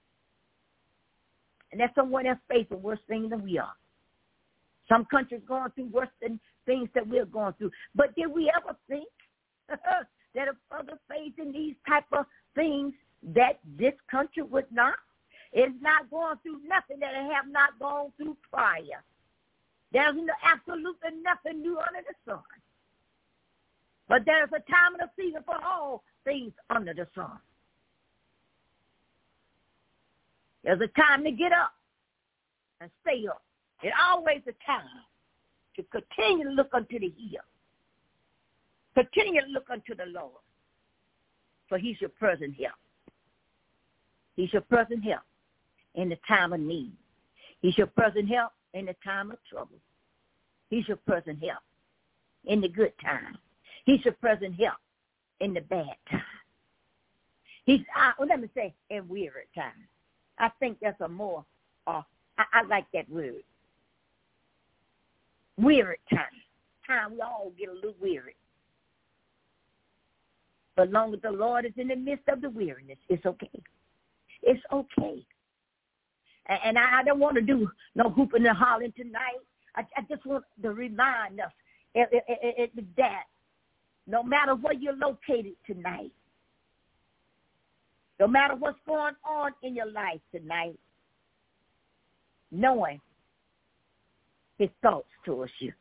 and that someone else facing worse things than we are. Some countries going through worse than things that we're going through. But did we ever think that if others facing these type of things, that this country would not? It's not going through nothing that it have not gone through prior. There's absolutely nothing new under the sun. But there's a time and a season for all things under the sun. There's a time to get up and stay up. There's always a time to continue to look unto the hill. Continue to look unto the Lord, for he's your present help. He's your present help in the time of need. He's your present help in the time of trouble. He's your present help in the good time. He's your present help in the bad time. He's, uh, well, let me say, in weary time. I think that's a more, uh, I, I like that word. Weary time. Time we all get a little weary. But as long as the Lord is in the midst of the weariness, it's okay. It's okay. And, and I, I don't want to do no hooping and hollering tonight. I, I just want to remind us it, it, it, it, that no matter where you're located tonight, no matter what's going on in your life tonight, knowing his thoughts towards you,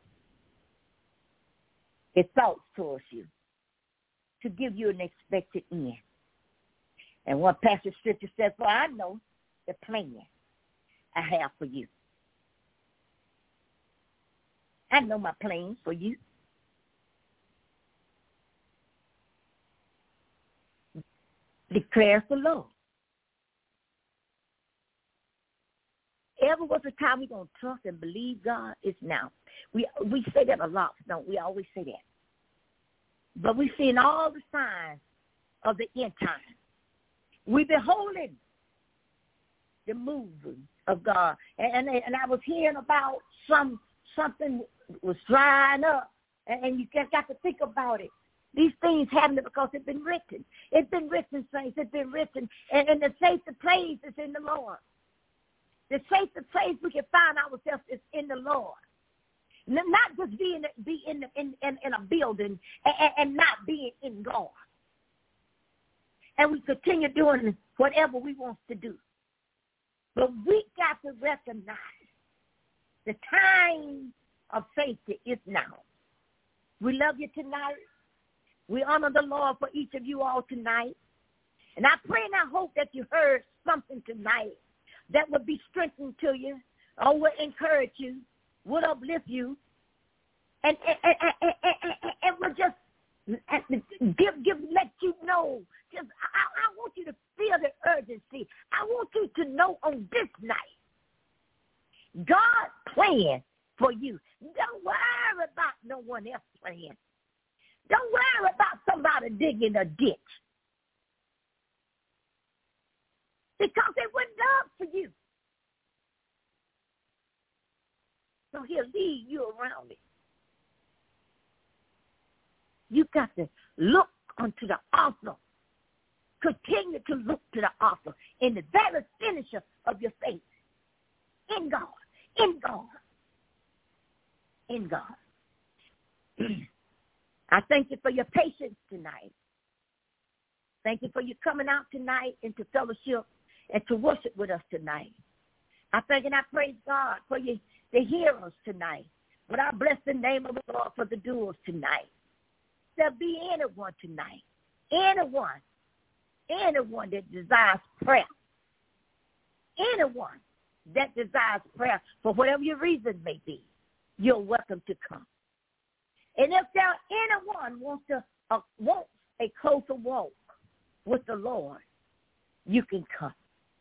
his thoughts towards you, to give you an expected end. And one passage scripture says, for I know the plan I have for you. I know my plans for you. Declares the Lord. Ever was a time we're going to trust and believe God? It's now. We we say that a lot, don't we? Always say that. But we've seen all the signs of the end time. We've been holding the movement of God. And, and, and I was hearing about some something was drying up, and, and you just got to think about it. These things happen because it's been written. It's been written, saints. It's been written. And, and the safest place is in the Lord. The safest place we can find ourselves is in the Lord. Not just being be in, in, in, in a building and, and not being in God. And we continue doing whatever we want to do. But we got to recognize the time of safety is now. We love you tonight. We honor the Lord for each of you all tonight. And I pray and I hope that you heard something tonight that would be strengthening to you or would encourage you, would uplift you, and, and, and, and, and, and would just give, give, let you know. Just, I, I want you to feel the urgency. I want you to know on this night, God's plan for you. Don't worry about no one else's plan. Don't worry about somebody digging a ditch. Because it wasn't done for you. So he'll lead you around it. You got to look unto the author. Continue to look to the author in the very finisher of your faith. In God. In God. In God. I thank you for your patience tonight. Thank you for you coming out tonight into fellowship and to worship with us tonight. I thank and I praise God for you, the hearers tonight. But I bless the name of the Lord for the doers tonight. There'll be anyone tonight, anyone, anyone that desires prayer, anyone that desires prayer for whatever your reason may be, you're welcome to come. And if there anyone wants to uh, wants a closer walk with the Lord, you can come.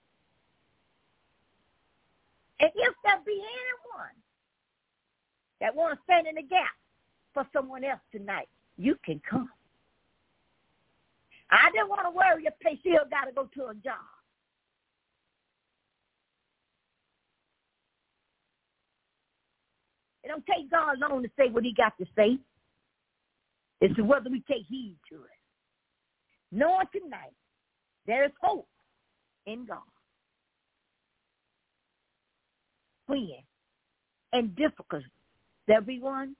And if there be anyone that want to stand in the gap for someone else tonight, you can come. I didn't want to worry your place. You got to go to a job. It don't take God long to say what he got to say. It's whether we take heed to it. Knowing tonight there is hope in God. When and difficult there be one.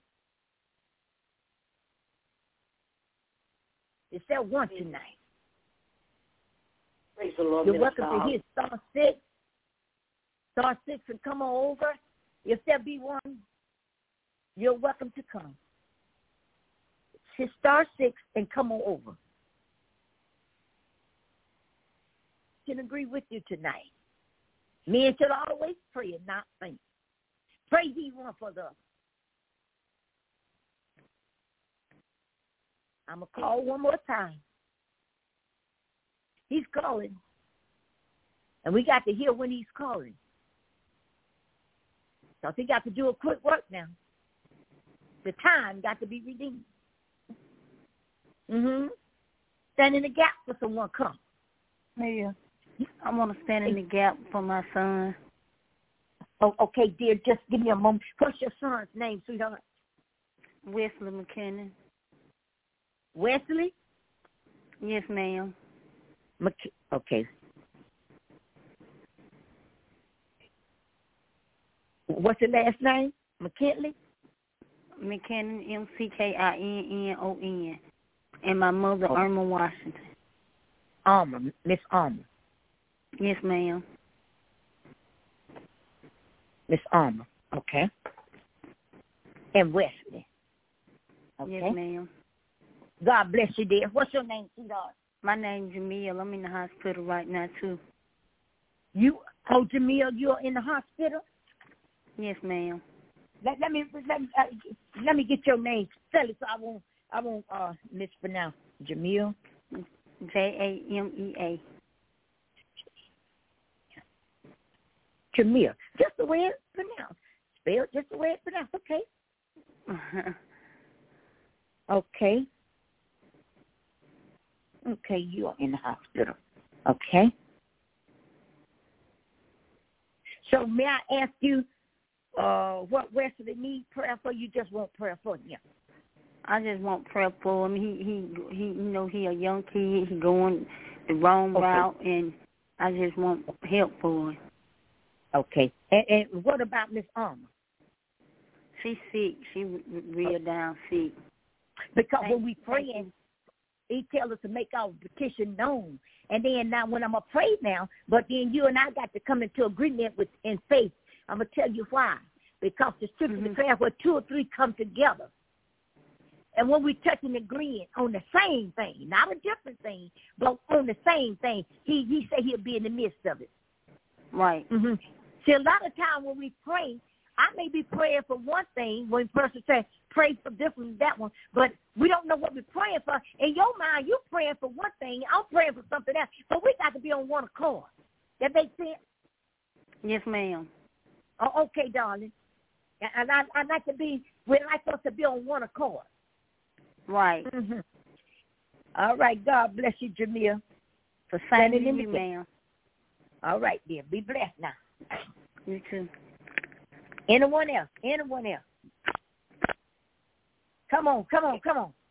Is there one tonight? Praise the Lord. You're welcome to hear star six. Star six and come on over. If there be one, you're welcome to come. Hit star six and come on over. I can agree with you tonight. Men should always pray and not faint. Pray ye one for the other. I'm going to call one more time. He's calling. And we got to hear when he's calling. So he got to do a quick work now. The time got to be redeemed. Mm-hmm. Stand in the gap for someone come. Yeah. I want to stand in the gap for my son. Oh, okay, dear. Just give me a moment. What's your son's name, sweetheart? Wesley McKinnon. Wesley? Yes, ma'am. McK- okay. What's your last name? McKinley? McKinnon, M C K I N N O N. And my mother, oh. Irma Washington. Alma, Miss Alma. Yes, ma'am. Miss Alma, okay. And Wesley. Okay. Yes, ma'am. God bless you, dear. What's your name, sweetheart? My name's Jamil. I'm in the hospital right now, too. You, oh, Jamil, you're in the hospital? Yes, ma'am. Let, let me let me uh, let me get your name. Tell it so I won't I won't uh, mispronounce. Jamil. J A M E A. Jamil. Just the way it's pronounced. Spelled just the way it's pronounced. Okay. Uh-huh. Okay. Okay, you are in the hospital. Okay. So may I ask you uh, what Wesley need prayer for? You just want prayer for him? I just want prayer for him. He, he, he. You know, he a young kid. He going the wrong okay. route, and I just want help for him. Okay. And, and what about Miss Alma? She's sick. She real okay. down sick. Because Thank when we praying, he tells us to make our petition known. And then now when I'm going to pray now, but then you and I got to come into agreement with in faith. I'm going to tell you why. Because the scripture mm-hmm. declares where two or three come together. And when we touch and agreeing on the same thing, not a different thing, but on the same thing, he, he said he'll be in the midst of it. Right. Mm-hmm. See, a lot of times when we pray, I may be praying for one thing when a person says, pray for this one and that one, but we don't know what we're praying for. In your mind, you're praying for one thing, I'm praying for something else, but we got to be on one accord. That makes sense? Yes, ma'am. Oh, okay, darling. And I, I like to be, we like us to be on one accord. Right. Mm-hmm. All right. God bless you, Jamil, for Same sending to in you, the ma'am. All right, dear. Be blessed now. You too. Anyone else? Anyone else? Come on, come on, come on.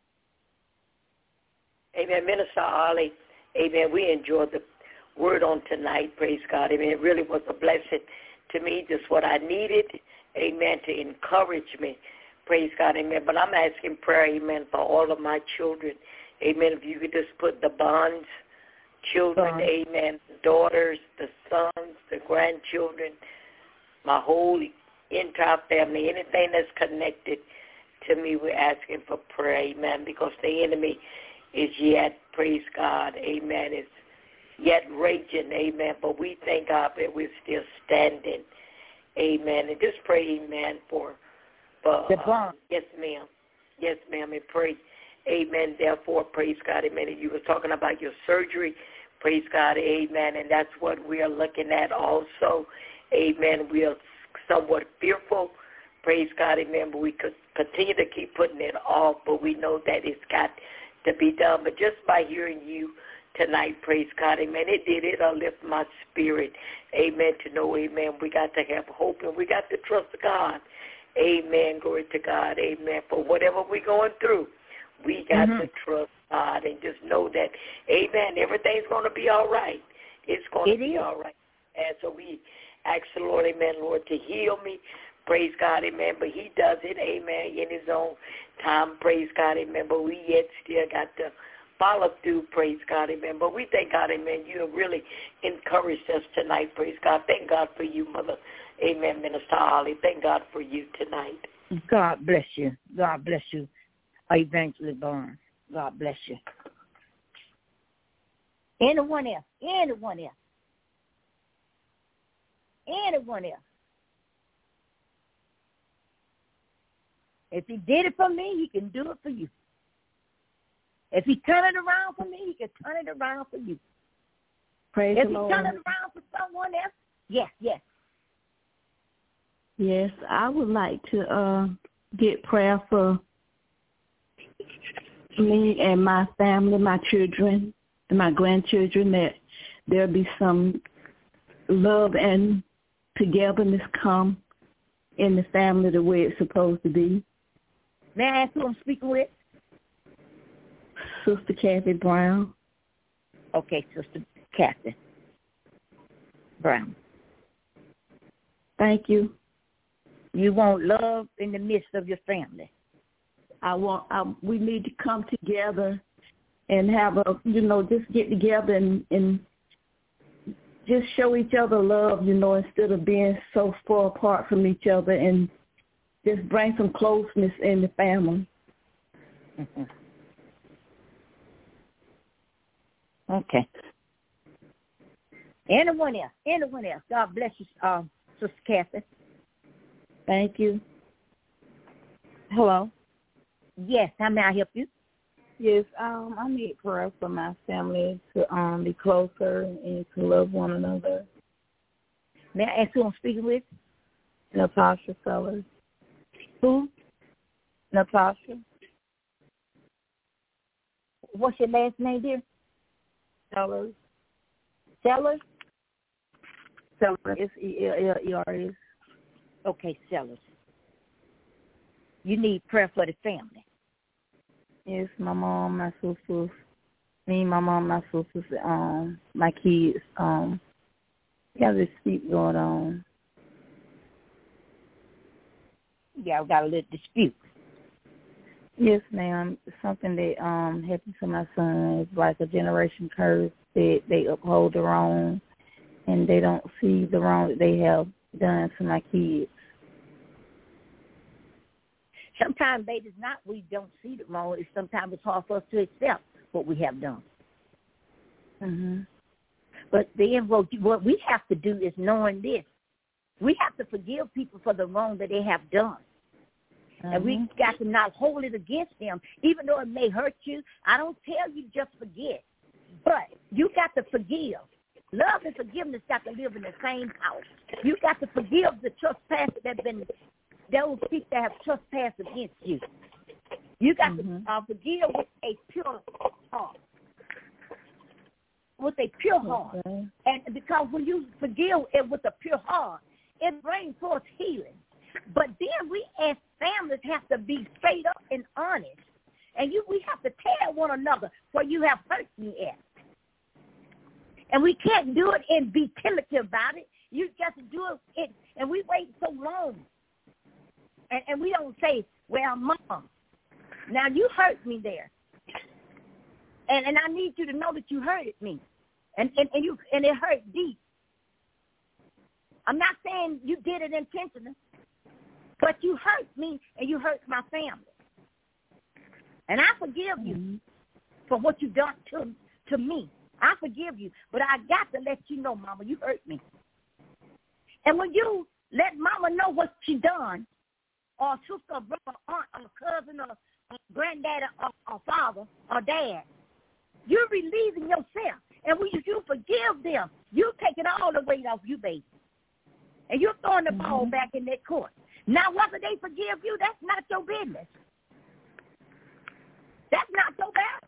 Amen. Minister Ollie, amen, we enjoyed the word on tonight, praise God. Amen. It really was a blessing to me, just what I needed, amen, to encourage me, praise God, amen. But I'm asking prayer, amen, for all of my children, amen. If you could just put the bonds, children, Bond. amen, the daughters, the sons, the grandchildren, my whole entire family, anything that's connected to me, we're asking for prayer, amen, because the enemy is yet, praise God, amen, is yet raging, amen, but we thank God that we're still standing, amen, and just pray, amen, for, for the uh, yes, ma'am, yes, ma'am, and pray, amen, therefore, praise God, amen, and you were talking about your surgery, praise God, amen, and that's what we are looking at also, amen, we are somewhat fearful, praise God, amen, but we could continue to keep putting it off, but we know that it's got to be done. But just by hearing you tonight, praise God, amen, it did. It'll lift my spirit, amen, to know, amen, we got to have hope and we got to trust God, amen, glory to God, amen, for whatever we're going through, we got mm-hmm. to trust God and just know that, amen, everything's going to be all right. It's going to it be is. all right. And so we ask the Lord, amen, Lord, to heal me, praise God, amen, but he does it, amen, in his own time, praise God, amen, but we yet still got to follow through, praise God, amen, but we thank God, amen, you have really encouraged us tonight, praise God, thank God for you, Mother, amen, Minister Ollie, thank God for you tonight. God bless you, God bless you, Evangelist Barnes, God bless you. Anyone else, anyone else, anyone else. If he did it for me, he can do it for you. If he turn it around for me, he can turn it around for you. Praise if the he Lord. turn it around for someone else, yes, yes. Yes, I would like to uh, get prayer for me and my family, my children, and my grandchildren, that there'll be some love and togetherness come in the family the way it's supposed to be. May I ask who I'm speaking with? Sister Kathy Brown. Okay, Sister Kathy Brown. Thank you. You want love in the midst of your family. I want. I, we need to come together and have a, you know, just get together and, and just show each other love, you know, instead of being so far apart from each other, and just bring some closeness in the family. Mm-hmm. Okay. Anyone else? Anyone else? God bless you, uh, Sister Kathy. Thank you. Hello. Yes, how may I help you? Yes, um, I need prayer for my family to um be closer and to love one another. May I ask who I'm speaking with? Natasha Sellers. Who? Natasha. What's your last name, dear? Sellers. Sellers? Sellers. S E L L E R S. Okay, Sellers. You need prayer for the family. Yes, my mom, my sisters, me, my mom, my sisters, um, my kids, um, we got a dispute going on. Yeah, we got a little dispute. Yes, ma'am. It's something that um happened to my son. It's like a generation curse that they uphold the wrong, and they don't see the wrong that they have done to my kids. Sometimes, baby, it's not we don't see the wrong. It's sometimes it's hard for us to accept what we have done. Mm-hmm. But then what, what we have to do is knowing this. We have to forgive people for the wrong that they have done. Mm-hmm. And we got to not hold it against them. Even though it may hurt you, I don't tell you just forget. But you got to forgive. Love and forgiveness got to live in the same house. You got to forgive the trespasses that have been, those people that have trespassed against you. You got mm-hmm. to uh, forgive with a pure heart. With a pure heart. Okay. And because when you forgive it with a pure heart, it brings forth healing. But then we as families have to be straight up and honest. And you, we have to tell one another where you have hurt me at. And we can't do it and be timid about it. You just do it, and we wait so long. And, and we don't say, well, Mom, now you hurt me there. And and I need you to know that you hurted me. And, and, and, you, and it hurt deep. I'm not saying you did it intentionally, but you hurt me and you hurt my family. And I forgive you mm-hmm. for what you done to, to me. I forgive you, but I got to let you know, Mama, you hurt me. And when you let Mama know what she done, or sister, or brother, aunt, or cousin, or, or granddad, or, or father, or dad, you're relieving yourself. And when you, you forgive them, you're taking all the weight off you, baby. And you're throwing the ball back in their court. Now, whether they forgive you, that's not your business. That's not your battle.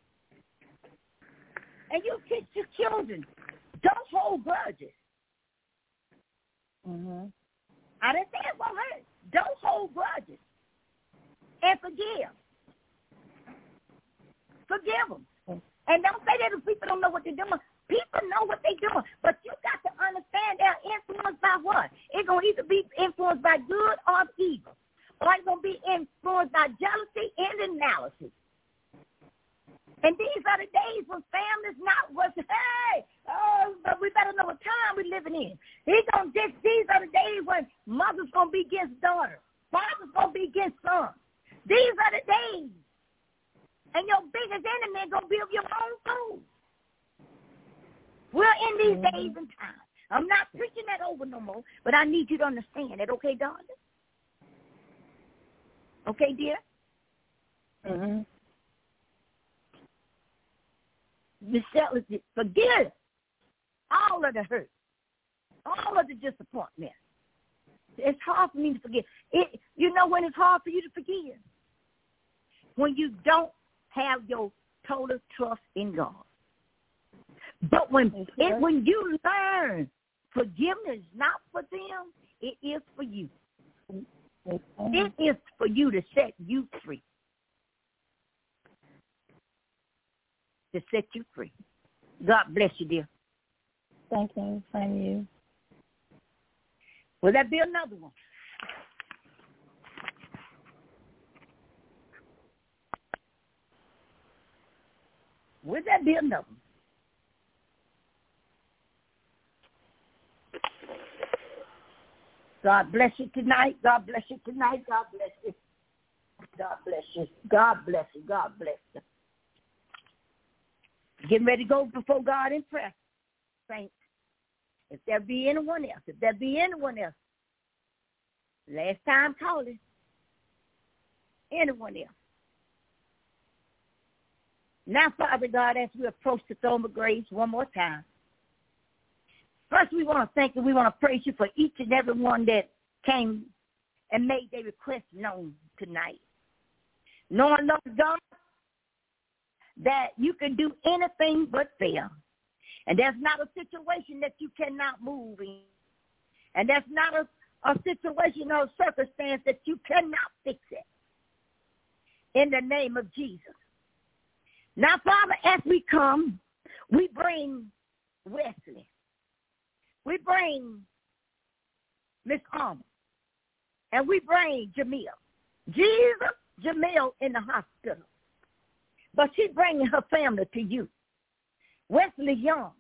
And you teach your children, don't hold grudges. Mm-hmm. I didn't say it won't hurt. Don't hold grudges. And forgive. Forgive them. And don't say that if people don't know what they're doing. People know what they're doing. But you got to understand they're influenced by what? It's going to either be influenced by good or evil. Or it's going to be influenced by jealousy and analysis. And these are the days when families not was, hey, oh, but we better know what time we're living in. He's gonna, this, these are the days when mother's going to be against daughters. Father's going to be against sons. These are the days. And your biggest enemy is going to be of your own soul. We're in these mm-hmm. days and times. I'm not preaching that over no more, but I need you to understand that. Okay, darling? Okay, dear? Mm-hmm. Michelle, forgive all of the hurt, all of the disappointment. It's hard for me to forgive. It, you know when it's hard for you to forgive? When you don't have your total trust in God. But when it, when you learn forgiveness is not for them, it is for you. It is for you to set you free. To set you free. God bless you, dear. Thank you. Thank you. Will that be another one? Will that be another one? God bless you tonight. God bless you tonight. God bless you. God bless you. God bless you. God bless you. Getting ready to go before God in prayer, saints. If there be anyone else, if there be anyone else, last time calling, anyone else. Now, Father God, as we approach the throne of grace one more time, first we want to thank you. We want to praise you for each and every one that came and made their request known tonight. Knowing, Lord God, that you can do anything but fail. And there's not a situation that you cannot move in. And there's not a, a situation or a circumstance that you cannot fix it. In the name of Jesus. Now, Father, as we come, we bring Wesley. We bring Miss Alma. And we bring Jamil. Jesus, Jamil in the hospital. But she's bringing her family to you. Wesley Young,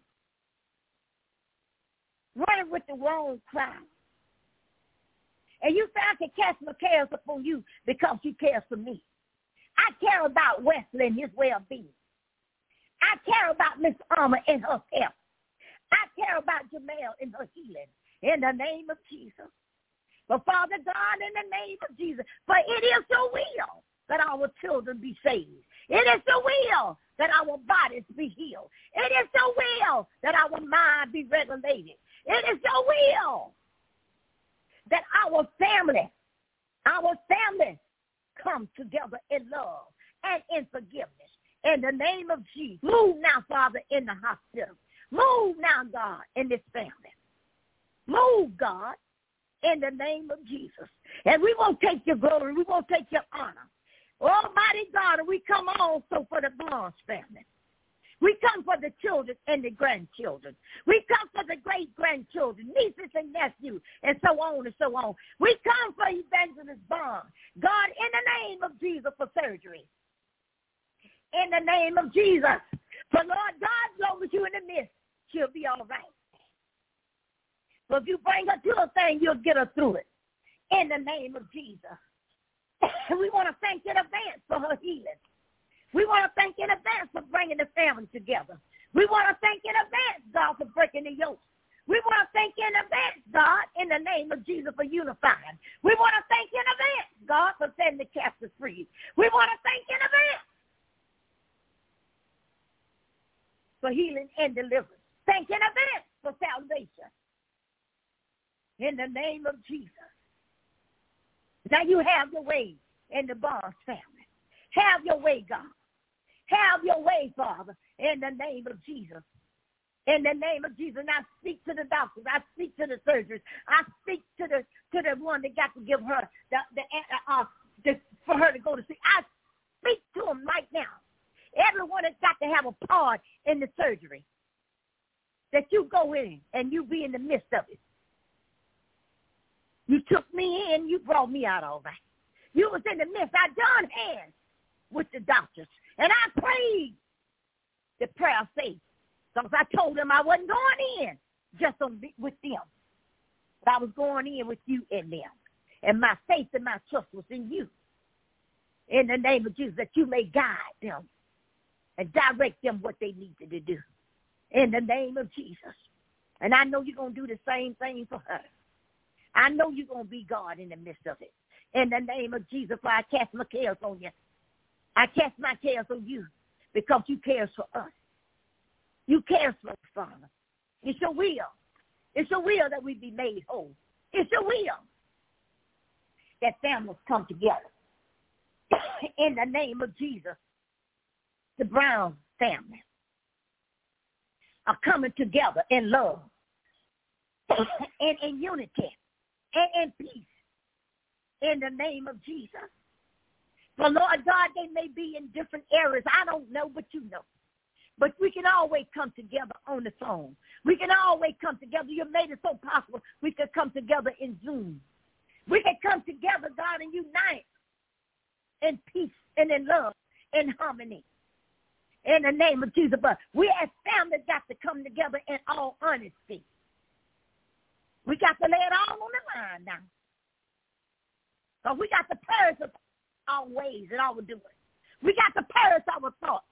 running with the wrong crowd. And you say I can cast my cares upon you because you care for me. I care about Wesley and his well-being. I care about Miss Alma and her health. I care about Jamel and her healing in the name of Jesus. But Father God, in the name of Jesus, for it is your will that our children be saved. It is your will that our bodies be healed. It is your will that our mind be regulated. It is your will that our family, our family come together in love and in forgiveness. In the name of Jesus, move now, Father, in the hospital. Move now, God, in this family. Move, God, in the name of Jesus. And we won't take your glory. We won't take your honor. Almighty God, and we come also for the Barnes family. We come for the children and the grandchildren. We come for the great-grandchildren, nieces and nephews, and so on and so on. We come for Evangelist Barnes. God, in the name of Jesus, for surgery. In the name of Jesus. For Lord God, as long as you're in the midst, she'll be all right. But if you bring her to a thing, you'll get her through it. In the name of Jesus. We want to thank you in advance for her healing. We want to thank you in advance for bringing the family together. We want to thank you in advance, God, for breaking the yoke. We want to thank you in advance, God, in the name of Jesus, for unifying. We want to thank you in advance, God, for setting the captives free. We want to thank you in advance for healing and deliverance. Thank you in advance for salvation. In the name of Jesus. Now you have your way in the Barnes family. Have your way, God. Have your way, Father, in the name of Jesus. In the name of Jesus, and I speak to the doctors. I speak to the surgeons. I speak to the to the one that got to give her the the, uh, the for her to go to see. I speak to them right now. Everyone has got to have a part in the surgery. That you go in and you be in the midst of it. You took me in. You brought me out all right. You was in the midst. I joined hands with the doctors. And I prayed the prayer of faith. Because I told them I wasn't going in just on, with them. But I was going in with you in them. And my faith and my trust was in you. In the name of Jesus, that you may guide them and direct them what they needed to do. In the name of Jesus. And I know you're going to do the same thing for her. I know you're going to be God in the midst of it. In the name of Jesus, for I cast my cares on you. I cast my cares on you because you care for us. You care for us, Father. It's your will. It's your will that we be made whole. It's your will that families come together. In the name of Jesus, the Brown family are coming together in love and in unity and in peace. In the name of Jesus. But Lord God, they may be in different areas. I don't know, but you know. But we can always come together on the phone. We can always come together. You made it so possible we could come together in Zoom. We can come together, God, and unite in peace and in love, in harmony. In the name of Jesus. But we as families got to come together in all honesty. We got to lay it all on the line now. So we got to purge our ways and our doing. We got to purge our thoughts.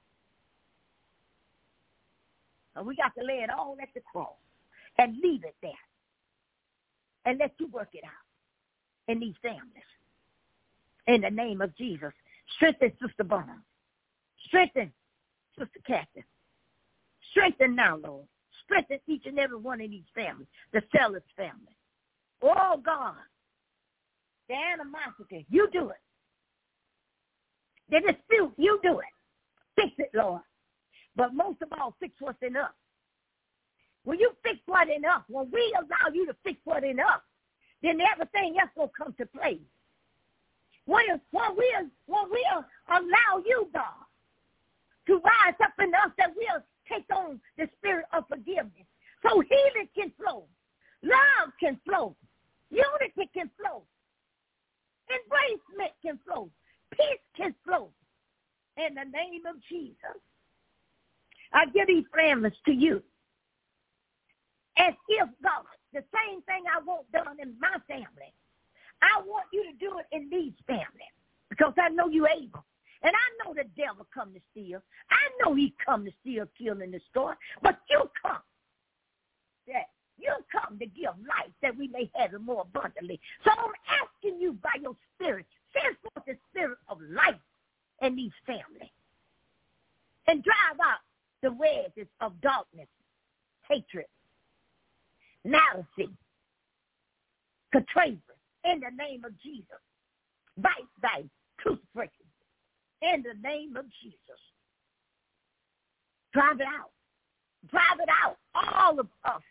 And we got to lay it all at the cross and leave it there. And let you work it out in these families. In the name of Jesus. Strengthen Sister Barnes. Strengthen Sister Catherine. Strengthen now, Lord. Strengthen each and every one of these families. The Sellers family. Oh, God. The animosity, you do it. The dispute, you do it. Fix it, Lord. But most of all, fix what's in us. When you fix what's in us, when we allow you to fix what's in us, then everything else will come to play. When, when, we, when we allow you, God, to rise up in us, that we'll take on the spirit of forgiveness. So healing can flow. Love can flow. Unity can flow. Embracement can flow. Peace can flow. In the name of Jesus. I give these families to you. As if, God, the same thing I want done in my family, I want you to do it in these families because I know you're able. And I know the devil come to steal. I know he come to steal, kill, and destroy. But you come. That you come to give life that we may have it more abundantly. So I'm asking you by your spirit, send forth the spirit of life in these families. And drive out the wedges of darkness, hatred, malice, contrivance, in the name of Jesus. Bite, bite, truth breaking. In the name of Jesus. Drive it out. Drive it out, all of us.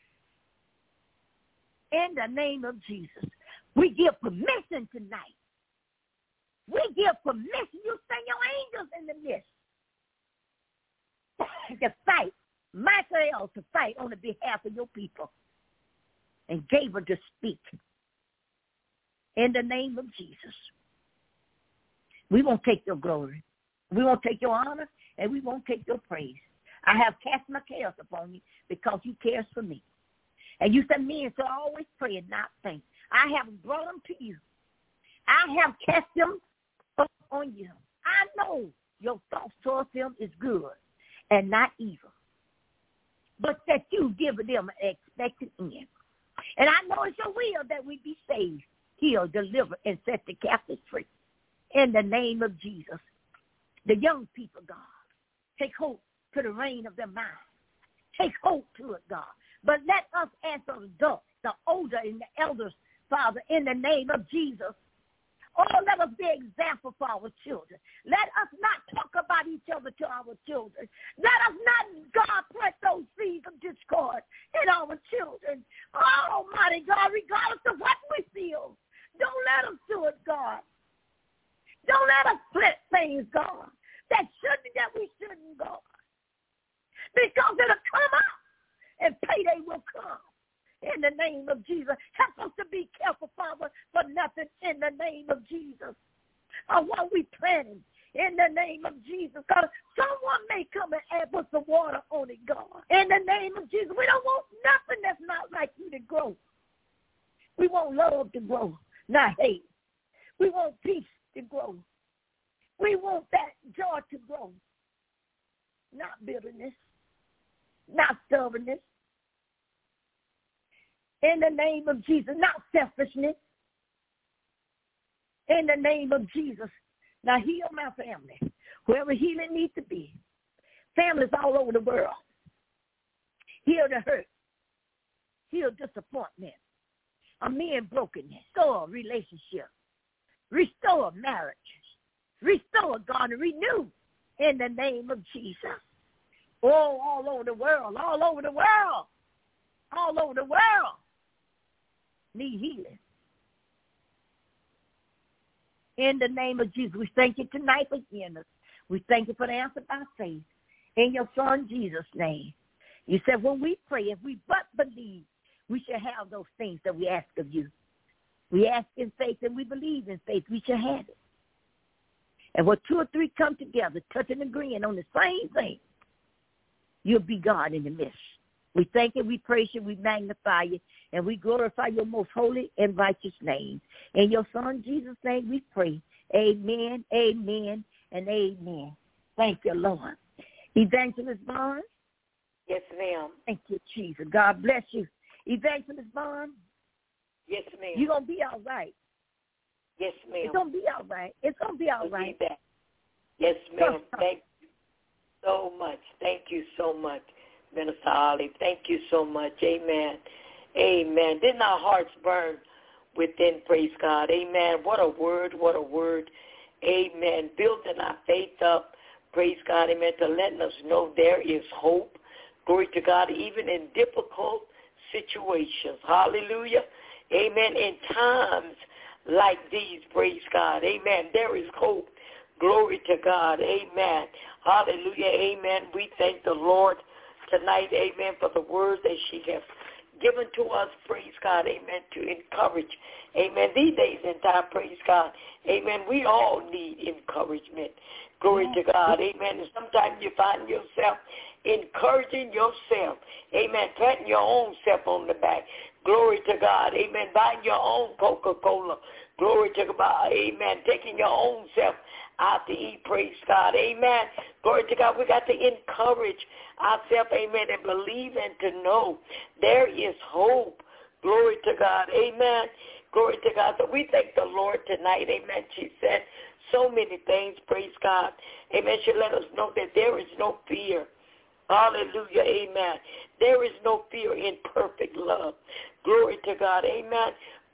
In the name of Jesus. We give permission tonight. We give permission. You send your angels in the midst to fight, Michael to fight on the behalf of your people, and Gabriel to speak. In the name of Jesus. We won't take your glory. We won't take your honor, and we won't take your praise. I have cast my cares upon you because you cares for me. And you said, men shall always pray and not faint. I have brought them to you. I have cast them up on you. I know your thoughts towards them is good and not evil, but that you give them an expected end. And I know it's your will that we be saved, healed, delivered, and set the captives free. In the name of Jesus. The young people, God, take hold to the reign of their mind. Take hold to it, God. But let us as adults, the older and the elders, Father, in the name of Jesus, oh, let us be an example for our children. Let us not talk about each other to our children. Let us not, God, plant those seeds of discord in our children. Oh, Almighty God, regardless of what we feel, don't let us do it, God. Don't let us plant things, God, that shouldn't, that we shouldn't, God. Because it'll come up and payday will come. In the name of Jesus. Help us to be careful, Father, for nothing in the name of Jesus. Or what we planting in the name of Jesus. God, someone may come and add put some water on it, God. In the name of Jesus. We don't want nothing that's not like you to grow. We want love to grow, not hate. We want peace to grow. We want that joy to grow, not bitterness, not stubbornness. In the name of Jesus, not selfishness. In the name of Jesus. Now heal my family, wherever healing needs to be. Families all over the world. Heal the hurt. Heal disappointment. A man brokenness. Restore relationship. Restore marriage. Restore God and renew in the name of Jesus. Oh, all over the world, all over the world, all over the world need healing. In the name of Jesus, we thank you tonight for hearing us. We thank you for the answer by faith. In your Son, Jesus' name. You said when we pray, if we but believe, we shall have those things that we ask of you. We ask in faith and we believe in faith. We shall have it. And when two or three come together, touching and agreeing on the same thing, you'll be God in the midst. We thank you, we praise you, we magnify you, and we glorify your most holy and righteous name. In your Son, Jesus' name, we pray. Amen, amen, and amen. Thank you, Lord. Evangelist Barnes? Yes, ma'am. Thank you, Jesus. God bless you. Evangelist Barnes? Yes, ma'am. You're going to be all right. Yes, ma'am. It's going to be all right. It's going to be all I'll right. Be back. Yes, ma'am. Thank you so much. Thank you so much, Minister Olive. Thank you so much. Amen. Amen. Didn't our hearts burn within, praise God? Amen. What a word. What a word. Amen. Building our faith up, praise God. Amen. To letting us know there is hope. Glory to God, even in difficult situations. Hallelujah. Amen. In times like these, praise God. Amen. There is hope. Glory to God. Amen. Hallelujah. Amen. We thank the Lord tonight, amen, for the word that she has given to us, praise God, amen, to encourage, amen. These days in time, praise God, amen, we all need encouragement. Glory to God, amen. And sometimes you find yourself encouraging yourself, amen, patting your own self on the back. Glory to God, amen, buying your own Coca-Cola. Glory to God, amen, taking your own self out to eat, praise God, amen. Glory to God, we got to encourage ourselves, amen, and believe and to know there is hope. Glory to God, amen. Glory to God. So we thank the Lord tonight, amen. She said so many things, praise God. Amen. She let us know that there is no fear. Hallelujah, amen. There is no fear in perfect love. Glory to God, amen.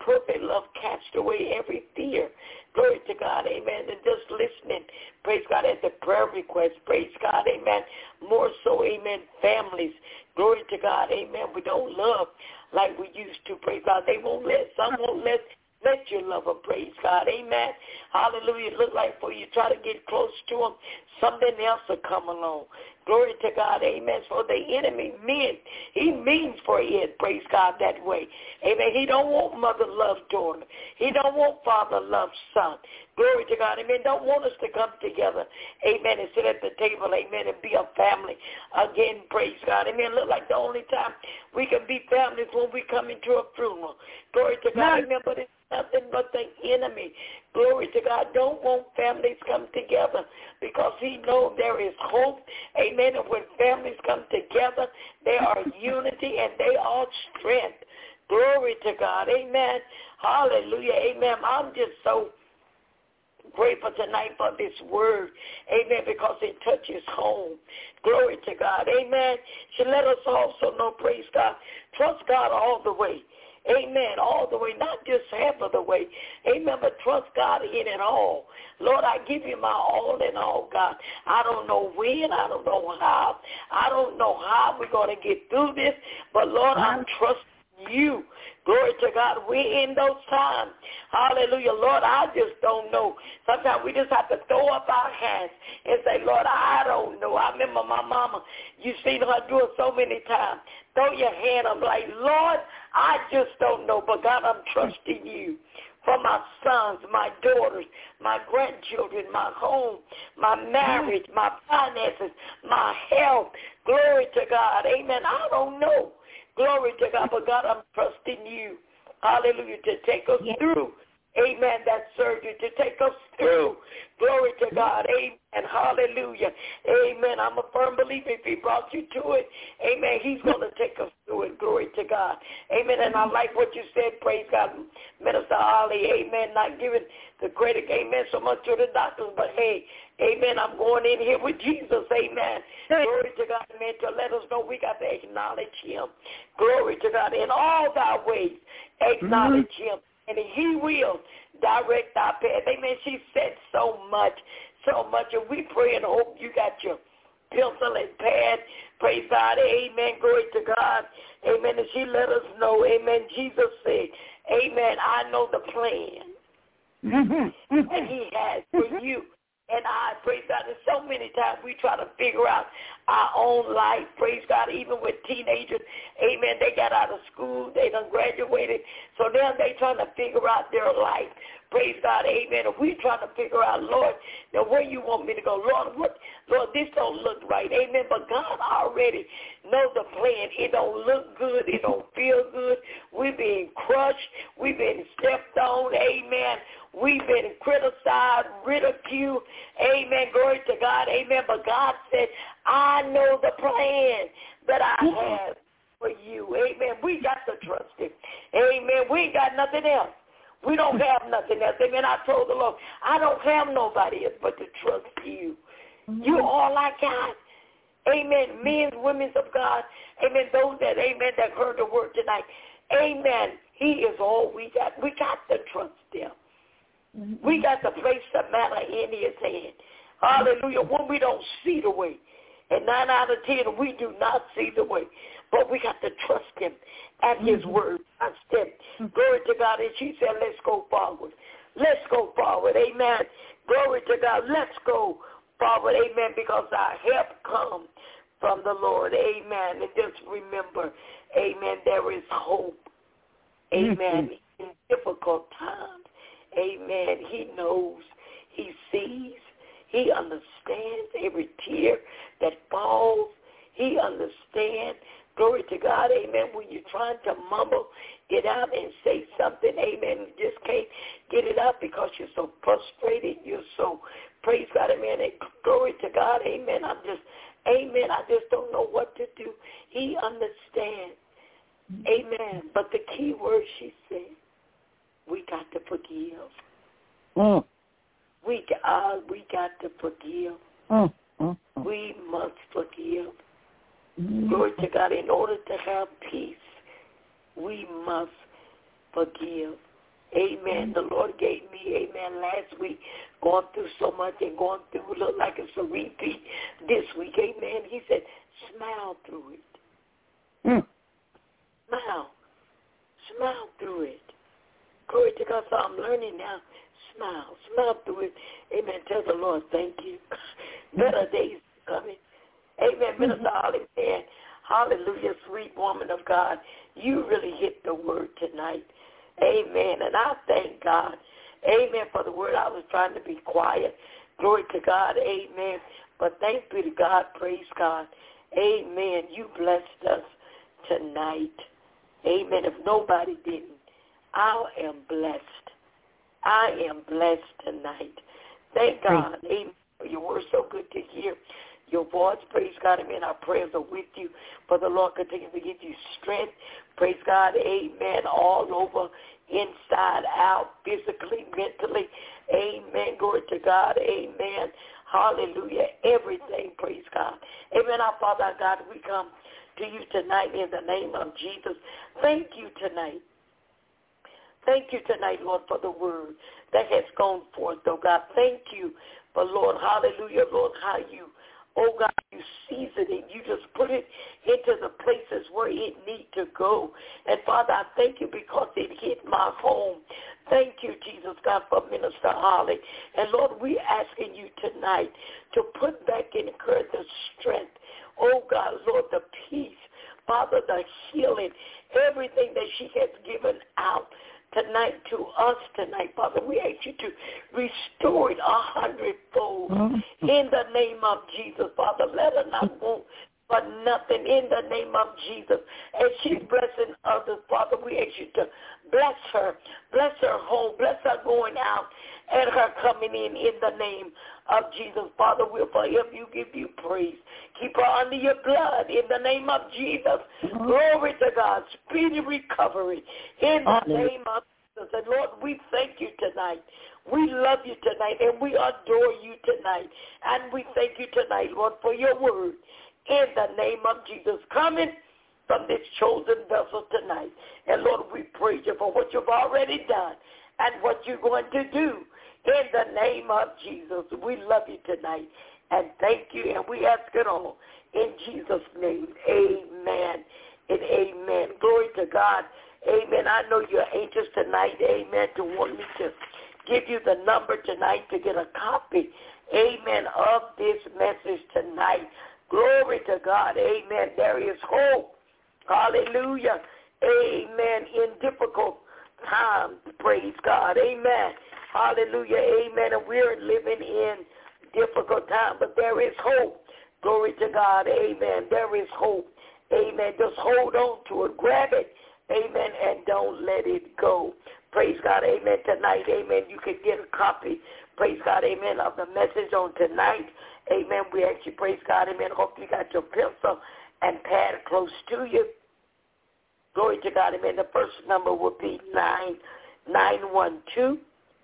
perfect love cast away every fear. Glory to God, amen. And just listening, praise God, at the prayer request, praise God, amen. More so, amen, families, glory to God, amen. We don't love like we used to, praise God. They won't let, some won't let, let you love them, praise God, amen. Hallelujah. It look like for you try to get close to them, something else will come along. Glory to God, amen. So the enemy means, he means for it, praise God, that way. Amen. He don't want mother love daughter. He don't want father love son. Glory to God, amen. Don't want us to come together, amen, and sit at the table, amen, and be a family again, praise God. Amen. Look like the only time we can be families when we come into a funeral. Glory to God, amen. But it's nothing but the enemy. Glory to God. Don't want families come together because he knows there is hope. Amen. And when families come together, they are unity and they are strength. Glory to God. Amen. Hallelujah. Amen. I'm just so grateful tonight for this word. Amen. Because it touches home. Glory to God. Amen. Should let us also know, praise God, trust God all the way. Amen. All the way, not just half of the way. Amen. But trust God in it all. Lord, I give you my all in all, God. I don't know when. I don't know how. I don't know how we're going to get through this. But, Lord, I'm trusting you. Glory to God. We're in those times. Hallelujah. Lord, I just don't know. Sometimes we just have to throw up our hands and say, Lord, I don't know. I remember my mama, you've seen her do it so many times. Throw your hand up like, Lord, I just don't know. But, God, I'm trusting you for my sons, my daughters, my grandchildren, my home, my marriage, my finances, my health. Glory to God. Amen. I don't know. Glory to God. But, God, I'm trusting you. Hallelujah. To take us yes. through. Amen. That surgery to take us through. Glory to God. Amen. Hallelujah. Amen. I'm a firm believer if he brought you to it. Amen. He's going to take us through it. Glory to God. Amen. And I like what you said. Praise God. Minister Ali. Amen. Not giving the credit. Amen. So much to the doctors. But, hey, amen. I'm going in here with Jesus. Amen. Glory to God. Amen. To let us know we got to acknowledge him. Glory to God. In all thy ways, acknowledge mm-hmm. him. And he will direct our path. Amen. She said so much, so much. And we pray and hope you got your pencil and pad. Praise God. Amen. Glory to God. Amen. And she let us know. Amen. Jesus said, amen, I know the plan mm-hmm. Mm-hmm. that he has for you. And I, praise God, and so many times we try to figure out our own life, praise God, even with teenagers, amen, they got out of school, they done graduated, so now they trying to figure out their life, praise God, amen, and we trying to figure out, Lord, now where you want me to go, Lord, what, Lord, this don't look right, amen, but God already knows the plan. It don't look good, it don't feel good, we've been crushed, we've been stepped on, amen, we've been criticized, ridiculed. Amen. Glory to God. Amen. But God said, I know the plan that I have for you. Amen. We got to trust him. Amen. We ain't got nothing else. We don't have nothing else. Amen. I told the Lord, I don't have nobody else but to trust you. You all I got. Amen. Men, women of God. Amen. Those that, amen, that heard the word tonight. Amen. He is all we got. We got to trust him. We got to place the matter in his hand. Hallelujah. When we don't see the way. And nine out of ten, we do not see the way. But we got to trust him at his mm-hmm. word. Trust him. Mm-hmm. Glory to God. And she said, let's go forward. Let's go forward. Amen. Glory to God. Let's go forward. Amen. Because our help comes from the Lord. Amen. And just remember, amen, there is hope. Amen. Mm-hmm. In difficult times. Amen. He knows. He sees. He understands every tear that falls. He understands. Glory to God. Amen. When you're trying to mumble it out and say something, amen, you just can't get it out because you're so frustrated. You're so, praise God, amen. And glory to God. Amen. I'm just, amen. I just don't know what to do. He understands. Amen. But the key word she said, we got to forgive. Mm. We, uh, we got to forgive. Mm. Mm. Mm. We must forgive. Mm. Glory to God. In order to have peace, we must forgive. Amen. The Lord gave me, amen, last week, going through so much and going through, look like it's a repeat this week. Amen. He said, smile through it. Mm. Smile. Smile through it. Glory to God. So I'm learning now. Smile. Smile through it. Amen. Tell the Lord, thank you. Better days coming. Amen. Minister Holly, man. Hallelujah, sweet woman of God. You really hit the word tonight. Amen. And I thank God. Amen for the word. I was trying to be quiet. Glory to God. Amen. But thanks be to God. Praise God. Amen. You blessed us tonight. Amen. If nobody didn't, I am blessed. I am blessed tonight. Thank God. Amen. Your word so good to hear. Your voice, praise God, amen. Our prayers are with you. For the Lord continues to give you strength. Praise God, amen, all over, inside, out, physically, mentally. Amen. Glory to God, amen. Hallelujah. Everything, praise God. Amen. Our Father, our God, we come to you tonight in the name of Jesus. Thank you tonight. Thank you tonight, Lord, for the word that has gone forth, oh God. Thank you for, Lord, hallelujah, Lord, how you, oh God, you season it. You just put it into the places where it need to go. And, Father, I thank you because it hit my home. Thank you, Jesus, God, for Minister Holly. And, Lord, we asking you tonight to put back in her the strength. Oh, God, Lord, the peace. Father, the healing, everything that she has given out tonight to us tonight, Father. We ask you to restore it a hundredfold mm-hmm. in the name of Jesus, Father. Let her not want for nothing in the name of Jesus. As she's blessing others, Father, we ask you to bless her, bless her home, bless her going out and her coming in in the name of Jesus. Father, we'll forever you give you praise. Keep her under your blood in the name of Jesus. Mm-hmm. Glory to God. Speedy recovery in the Amen. Name of Jesus. And Lord, we thank you tonight. We love you tonight and we adore you tonight. And we thank you tonight, Lord, for your word in the name of Jesus. Coming from this chosen vessel tonight. And Lord, we praise you for what you've already done and what you're going to do in the name of Jesus. We love you tonight and thank you, and we ask it all in Jesus' name. Amen and amen. Glory to God. Amen. I know you're anxious tonight, amen, to want me to give you the number tonight to get a copy, amen, of this message tonight. Glory to God. Amen. There is hope. Hallelujah. Amen. In difficult times, praise God. Amen. Hallelujah. Amen. And we're living in difficult times, but there is hope. Glory to God. Amen. There is hope. Amen. Just hold on to it. Grab it. Amen. And don't let it go. Praise God. Amen. Tonight, amen, you can get a copy, praise God, amen, of the message on tonight. Amen. We actually, praise God, amen. Hope you got your pencil and pad close to you. Glory to God, amen. The first number will be nine nine one two,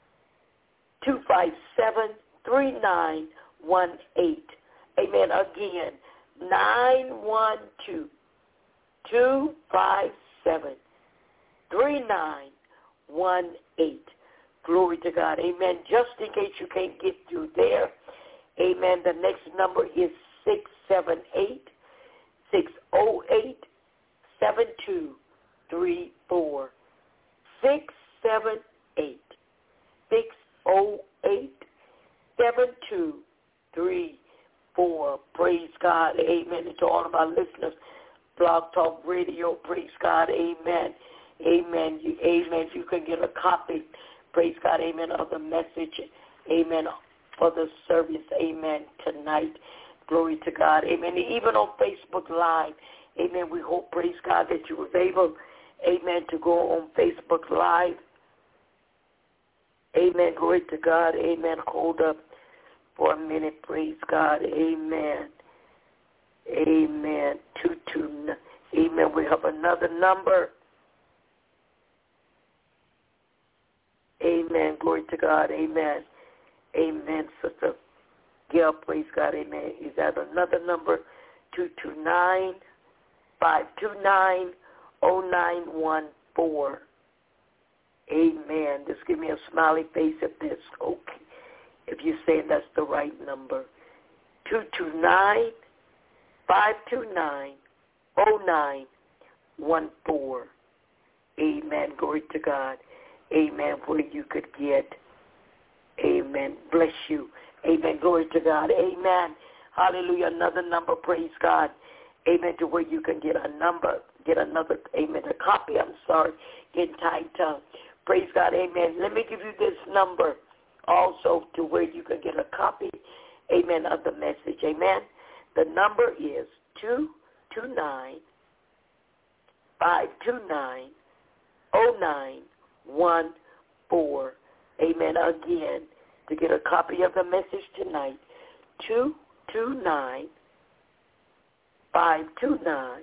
two five seven, three nine one eight. Amen. Again, nine one two, two five seven, three nine one eight. Glory to God. Amen. Just in case you can't get through there, amen, the next number is six seven eight, six oh eight, seven two three four. six seven eight, six oh eight, seven two three four. Praise God. Amen. And to all of our listeners, Blog Talk Radio, praise God. Amen. Amen. You, amen. You can get a copy, praise God, amen, of the message, amen, for the service, amen, tonight. Glory to God. Amen. Even on Facebook Live, amen, we hope, praise God, that you was able, amen, to go on Facebook Live. Amen. Glory to God. Amen. Hold up for a minute. Praise God. Amen. Amen. Two, two, amen. We have another number. Amen. Glory to God. Amen. Amen. Sister Gail, praise God. Amen. Is that another number? two two nine, five two nine, oh nine one four. Amen. Just give me a smiley face if that's okay. If you say that's the right number. two two nine, five two nine, oh nine one four. Amen. Glory to God. Amen. Where you could get. Amen. Bless you. Amen. Glory to God. Amen. Hallelujah. Another number. Praise God. Amen. To where you can get a number. Get another. Amen. A copy. I'm sorry. Getting tight tongue. Praise God. Amen. Let me give you this number also to where you can get a copy. Amen. Of the message. Amen. The number is two two nine, five two nine, oh nine one four. Amen. Again, to get a copy of the message tonight, two two nine, five two nine,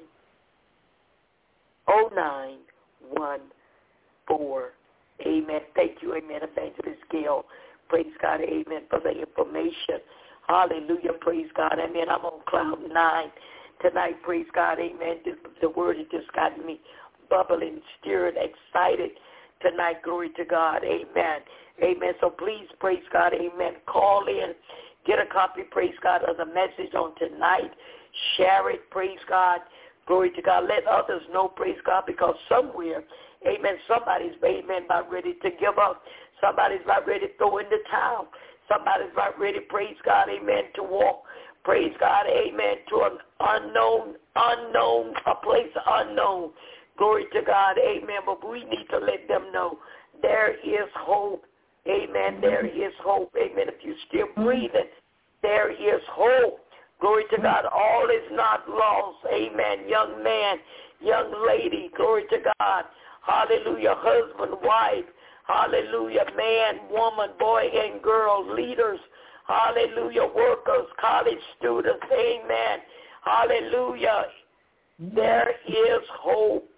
oh nine one four. Amen. Thank you, amen, Evangelist Gail. Praise God, amen, for the information. Hallelujah, praise God. Amen. I'm on cloud nine tonight, praise God, amen. The, the word has just gotten me bubbling, stirred, excited tonight. Glory to God, amen. Amen. So please, praise God, amen. Call in, get a copy, praise God, of the message on tonight. Share it, praise God. Glory to God. Let others know, praise God, because somewhere, amen, somebody's, amen, about ready to give up. Somebody's about ready to throw in the towel. Somebody's about ready, praise God, amen, to walk, praise God, amen, to an unknown, unknown, a place unknown. Glory to God, amen. But we need to let them know there is hope. Amen. There is hope. Amen. If you're still breathing, there is hope. Glory to God. All is not lost. Amen. Young man, young lady. Glory to God. Hallelujah. Husband, wife. Hallelujah. Man, woman, boy, and girl. Leaders. Hallelujah. Workers, college students. Amen. Hallelujah. There is hope.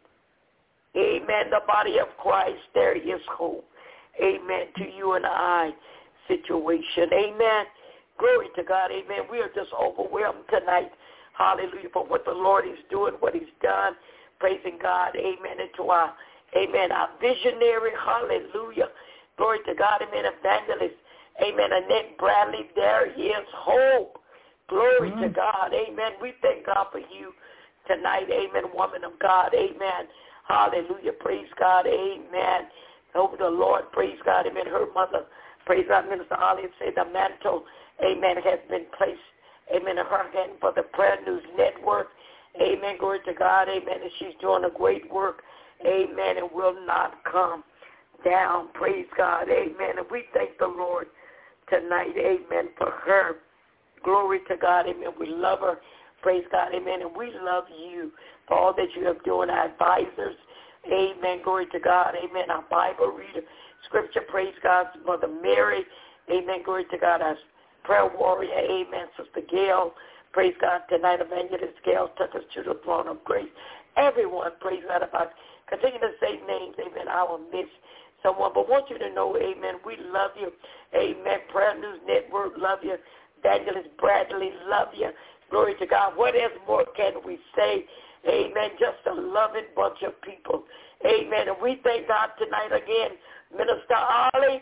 Amen. The body of Christ, there is hope. Amen. To you and I situation. Amen. Glory to God. Amen. We are just overwhelmed tonight. Hallelujah. For what the Lord is doing, what he's done. Praising God. Amen. And to our, amen, our visionary. Hallelujah. Glory to God. Amen. Evangelist. Amen. Annette Bradley. There is hope. Glory mm-hmm. to God. Amen. We thank God for you tonight. Amen. Woman of God. Amen. Hallelujah. Praise God. Amen. Over the Lord. Praise God. Amen. Her mother. Praise God. Minister Ali said the mantle, amen, has been placed, amen, in her hand for the Prayer News Network. Amen. Glory to God. Amen. And she's doing a great work. Amen. And will not come down. Praise God. Amen. And we thank the Lord tonight. Amen. For her. Glory to God. Amen. We love her. Praise God. Amen. And we love you for all that you have done. Our advisors. Amen. Glory to God. Amen. Our Bible reader. Scripture. Praise God. Mother Mary. Amen. Glory to God. Our prayer warrior. Amen. Sister Gail. Praise God. Tonight, Evangelist Gail. Touch us to the throne of grace. Everyone. Praise God. About continue to say names. Amen. I will miss someone. But want you to know, amen, we love you. Amen. Prayer News Network. Love you. Evangelist Bradley. Love you. Glory to God. What else more can we say? Amen. Just a loving bunch of people. Amen. And we thank God tonight again. Minister Ali,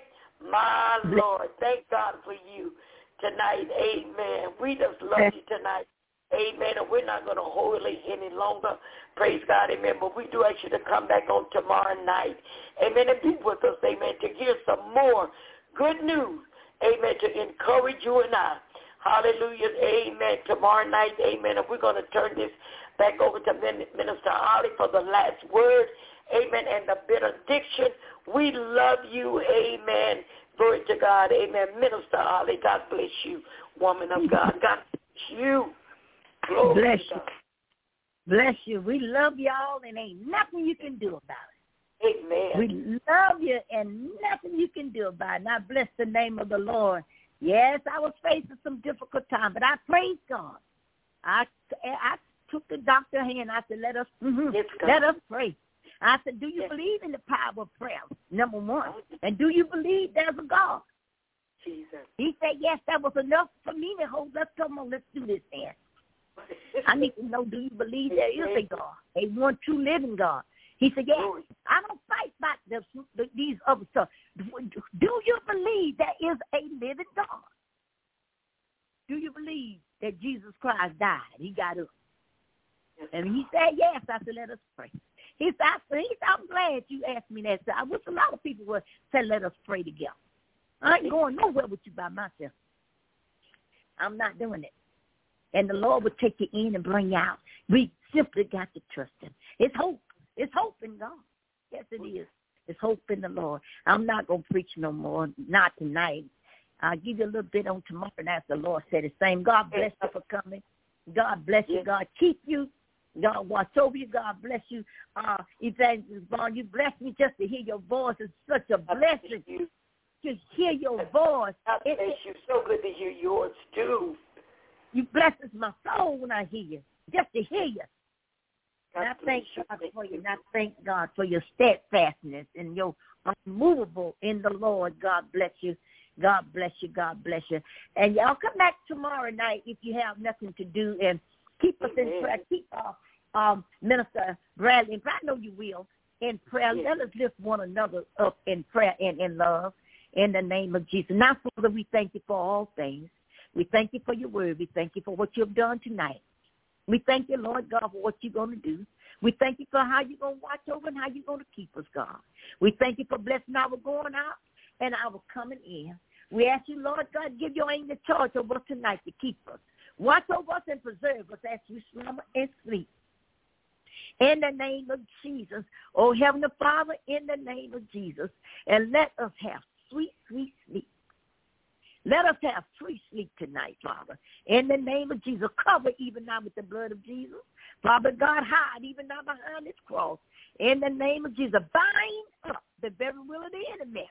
my Lord, thank God for you tonight. Amen. We just love you tonight. Amen. And we're not going to hold it any longer. Praise God. Amen. But we do ask you to come back on tomorrow night. Amen. And be with us. Amen. To hear some more good news. Amen. To encourage you and I. Hallelujah. Amen. Tomorrow night. Amen. And we're going to turn this back over to Minister Ali for the last word. Amen. And the benediction. We love you. Amen. Glory to God. Amen. Minister Ali, God bless you, woman of God. God bless you. Glory bless to God. you. Bless you. We love y'all, and ain't nothing you can do about it. Amen. We love you, and nothing you can do about it. And I bless the name of the Lord. Yes, I was facing some difficult time, but I praise God. I, I took the doctor hand. I said, let us, mm-hmm, let us pray. I said, do you yes. believe in the power of prayer, number one? And do you believe there's a God? Jesus. He said, yes, that was enough for me to hold. Let's come on, let's do this then. I need to know, do you believe there is a God, a one true living God? He said, yes, I don't fight right about the, the, these other stuff. Do you believe there is a living God? Do you believe that Jesus Christ died? He got up. And he said, yes. I said, let us pray. He said, he said, I'm glad you asked me that. So I wish a lot of people would say, let us pray together. I ain't going nowhere with you by myself. I'm not doing it. And the Lord will take you in and bring you out. We simply got to trust him. It's hope. It's hope in God. Yes, it is. It's hope in the Lord. I'm not going to preach no more, not tonight. I'll give you a little bit on tomorrow, and as the Lord said the same. God bless you for coming. God bless you. God keep you. God watch over you. God bless you. Uh, Evangelist Vaughn, you blessed me just to hear your voice. It's such a blessing to hear your voice. God bless you. So good to hear yours, too. You blesses my soul when I hear you, just to hear you. And I thank God for you, and I thank God for your steadfastness and your unmovable in the Lord. God bless you. God bless you. God bless you. And y'all come back tomorrow night if you have nothing to do, and keep us in prayer. Keep uh, um, Minister Bradley, and I know you will, in prayer. Let us lift one another up in prayer and in love in the name of Jesus. Now, Father, we thank you for all things. We thank you for your word. We thank you for what you have done tonight. We thank you, Lord God, for what you're going to do. We thank you for how you're going to watch over and how you're going to keep us, God. We thank you for blessing our going out and our coming in. We ask you, Lord God, give your angel charge over us tonight to keep us. Watch over us and preserve us as we slumber and sleep. In the name of Jesus, oh Heavenly Father, in the name of Jesus, and let us have sweet, sweet sleep. Let us have sweet sleep tonight, Father. In the name of Jesus, cover even now with the blood of Jesus. Father God, hide even now behind this cross. In the name of Jesus, bind up the very will of the enemy.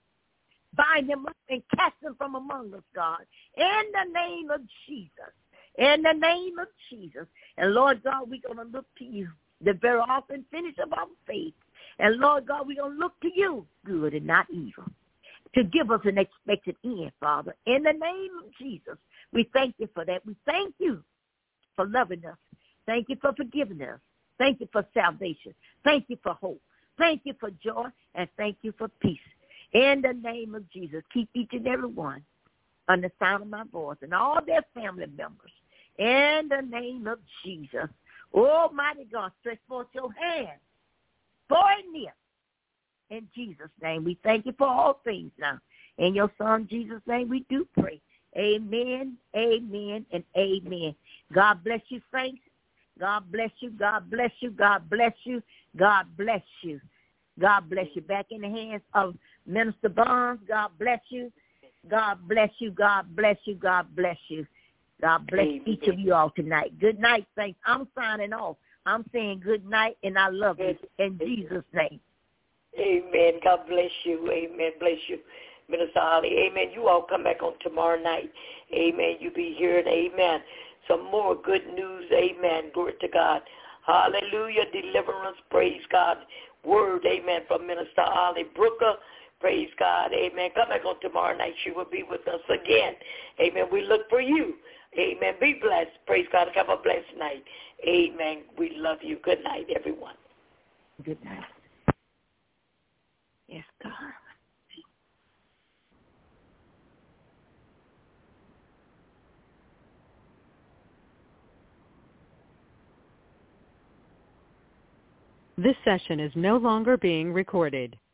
Bind them up and cast them from among us, God. In the name of Jesus. In the name of Jesus. And Lord God, we're going to look to you, the very author and finisher of our faith. And Lord God, we're going to look to you, good and not evil, to give us an expected end, Father. In the name of Jesus, we thank you for that. We thank you for loving us. Thank you for forgiving us. Thank you for salvation. Thank you for hope. Thank you for joy. And thank you for peace. In the name of Jesus, keep each and every one on the sound of my voice and all their family members. In the name of Jesus, Almighty God, stretch forth your hand far and near. In Jesus' name, we thank you for all things now. In your Son, Jesus' name, we do pray. Amen, amen, and amen. God bless you, saints. God bless you. God bless you. God bless you. God bless you. God bless you. Back in the hands of Minister Barnes. God bless you. God bless you. God bless you. God bless you. God bless Amen. Each of you all tonight. Good night, saints. I'm signing off. I'm saying good night, and I love you in Jesus' name. Amen. God bless you. Amen. Bless you, Minister Holly. Amen. You all come back on tomorrow night. Amen. You be hearing, amen, some more good news. Amen. Glory to God. Hallelujah. Deliverance. Praise God. Word, amen, from Minister Holly Brooker. Praise God. Amen. Come back on tomorrow night. She will be with us again. Amen. We look for you. Amen. Be blessed. Praise God. Have a blessed night. Amen. We love you. Good night, everyone. Good night. Yes, God. This session is no longer being recorded.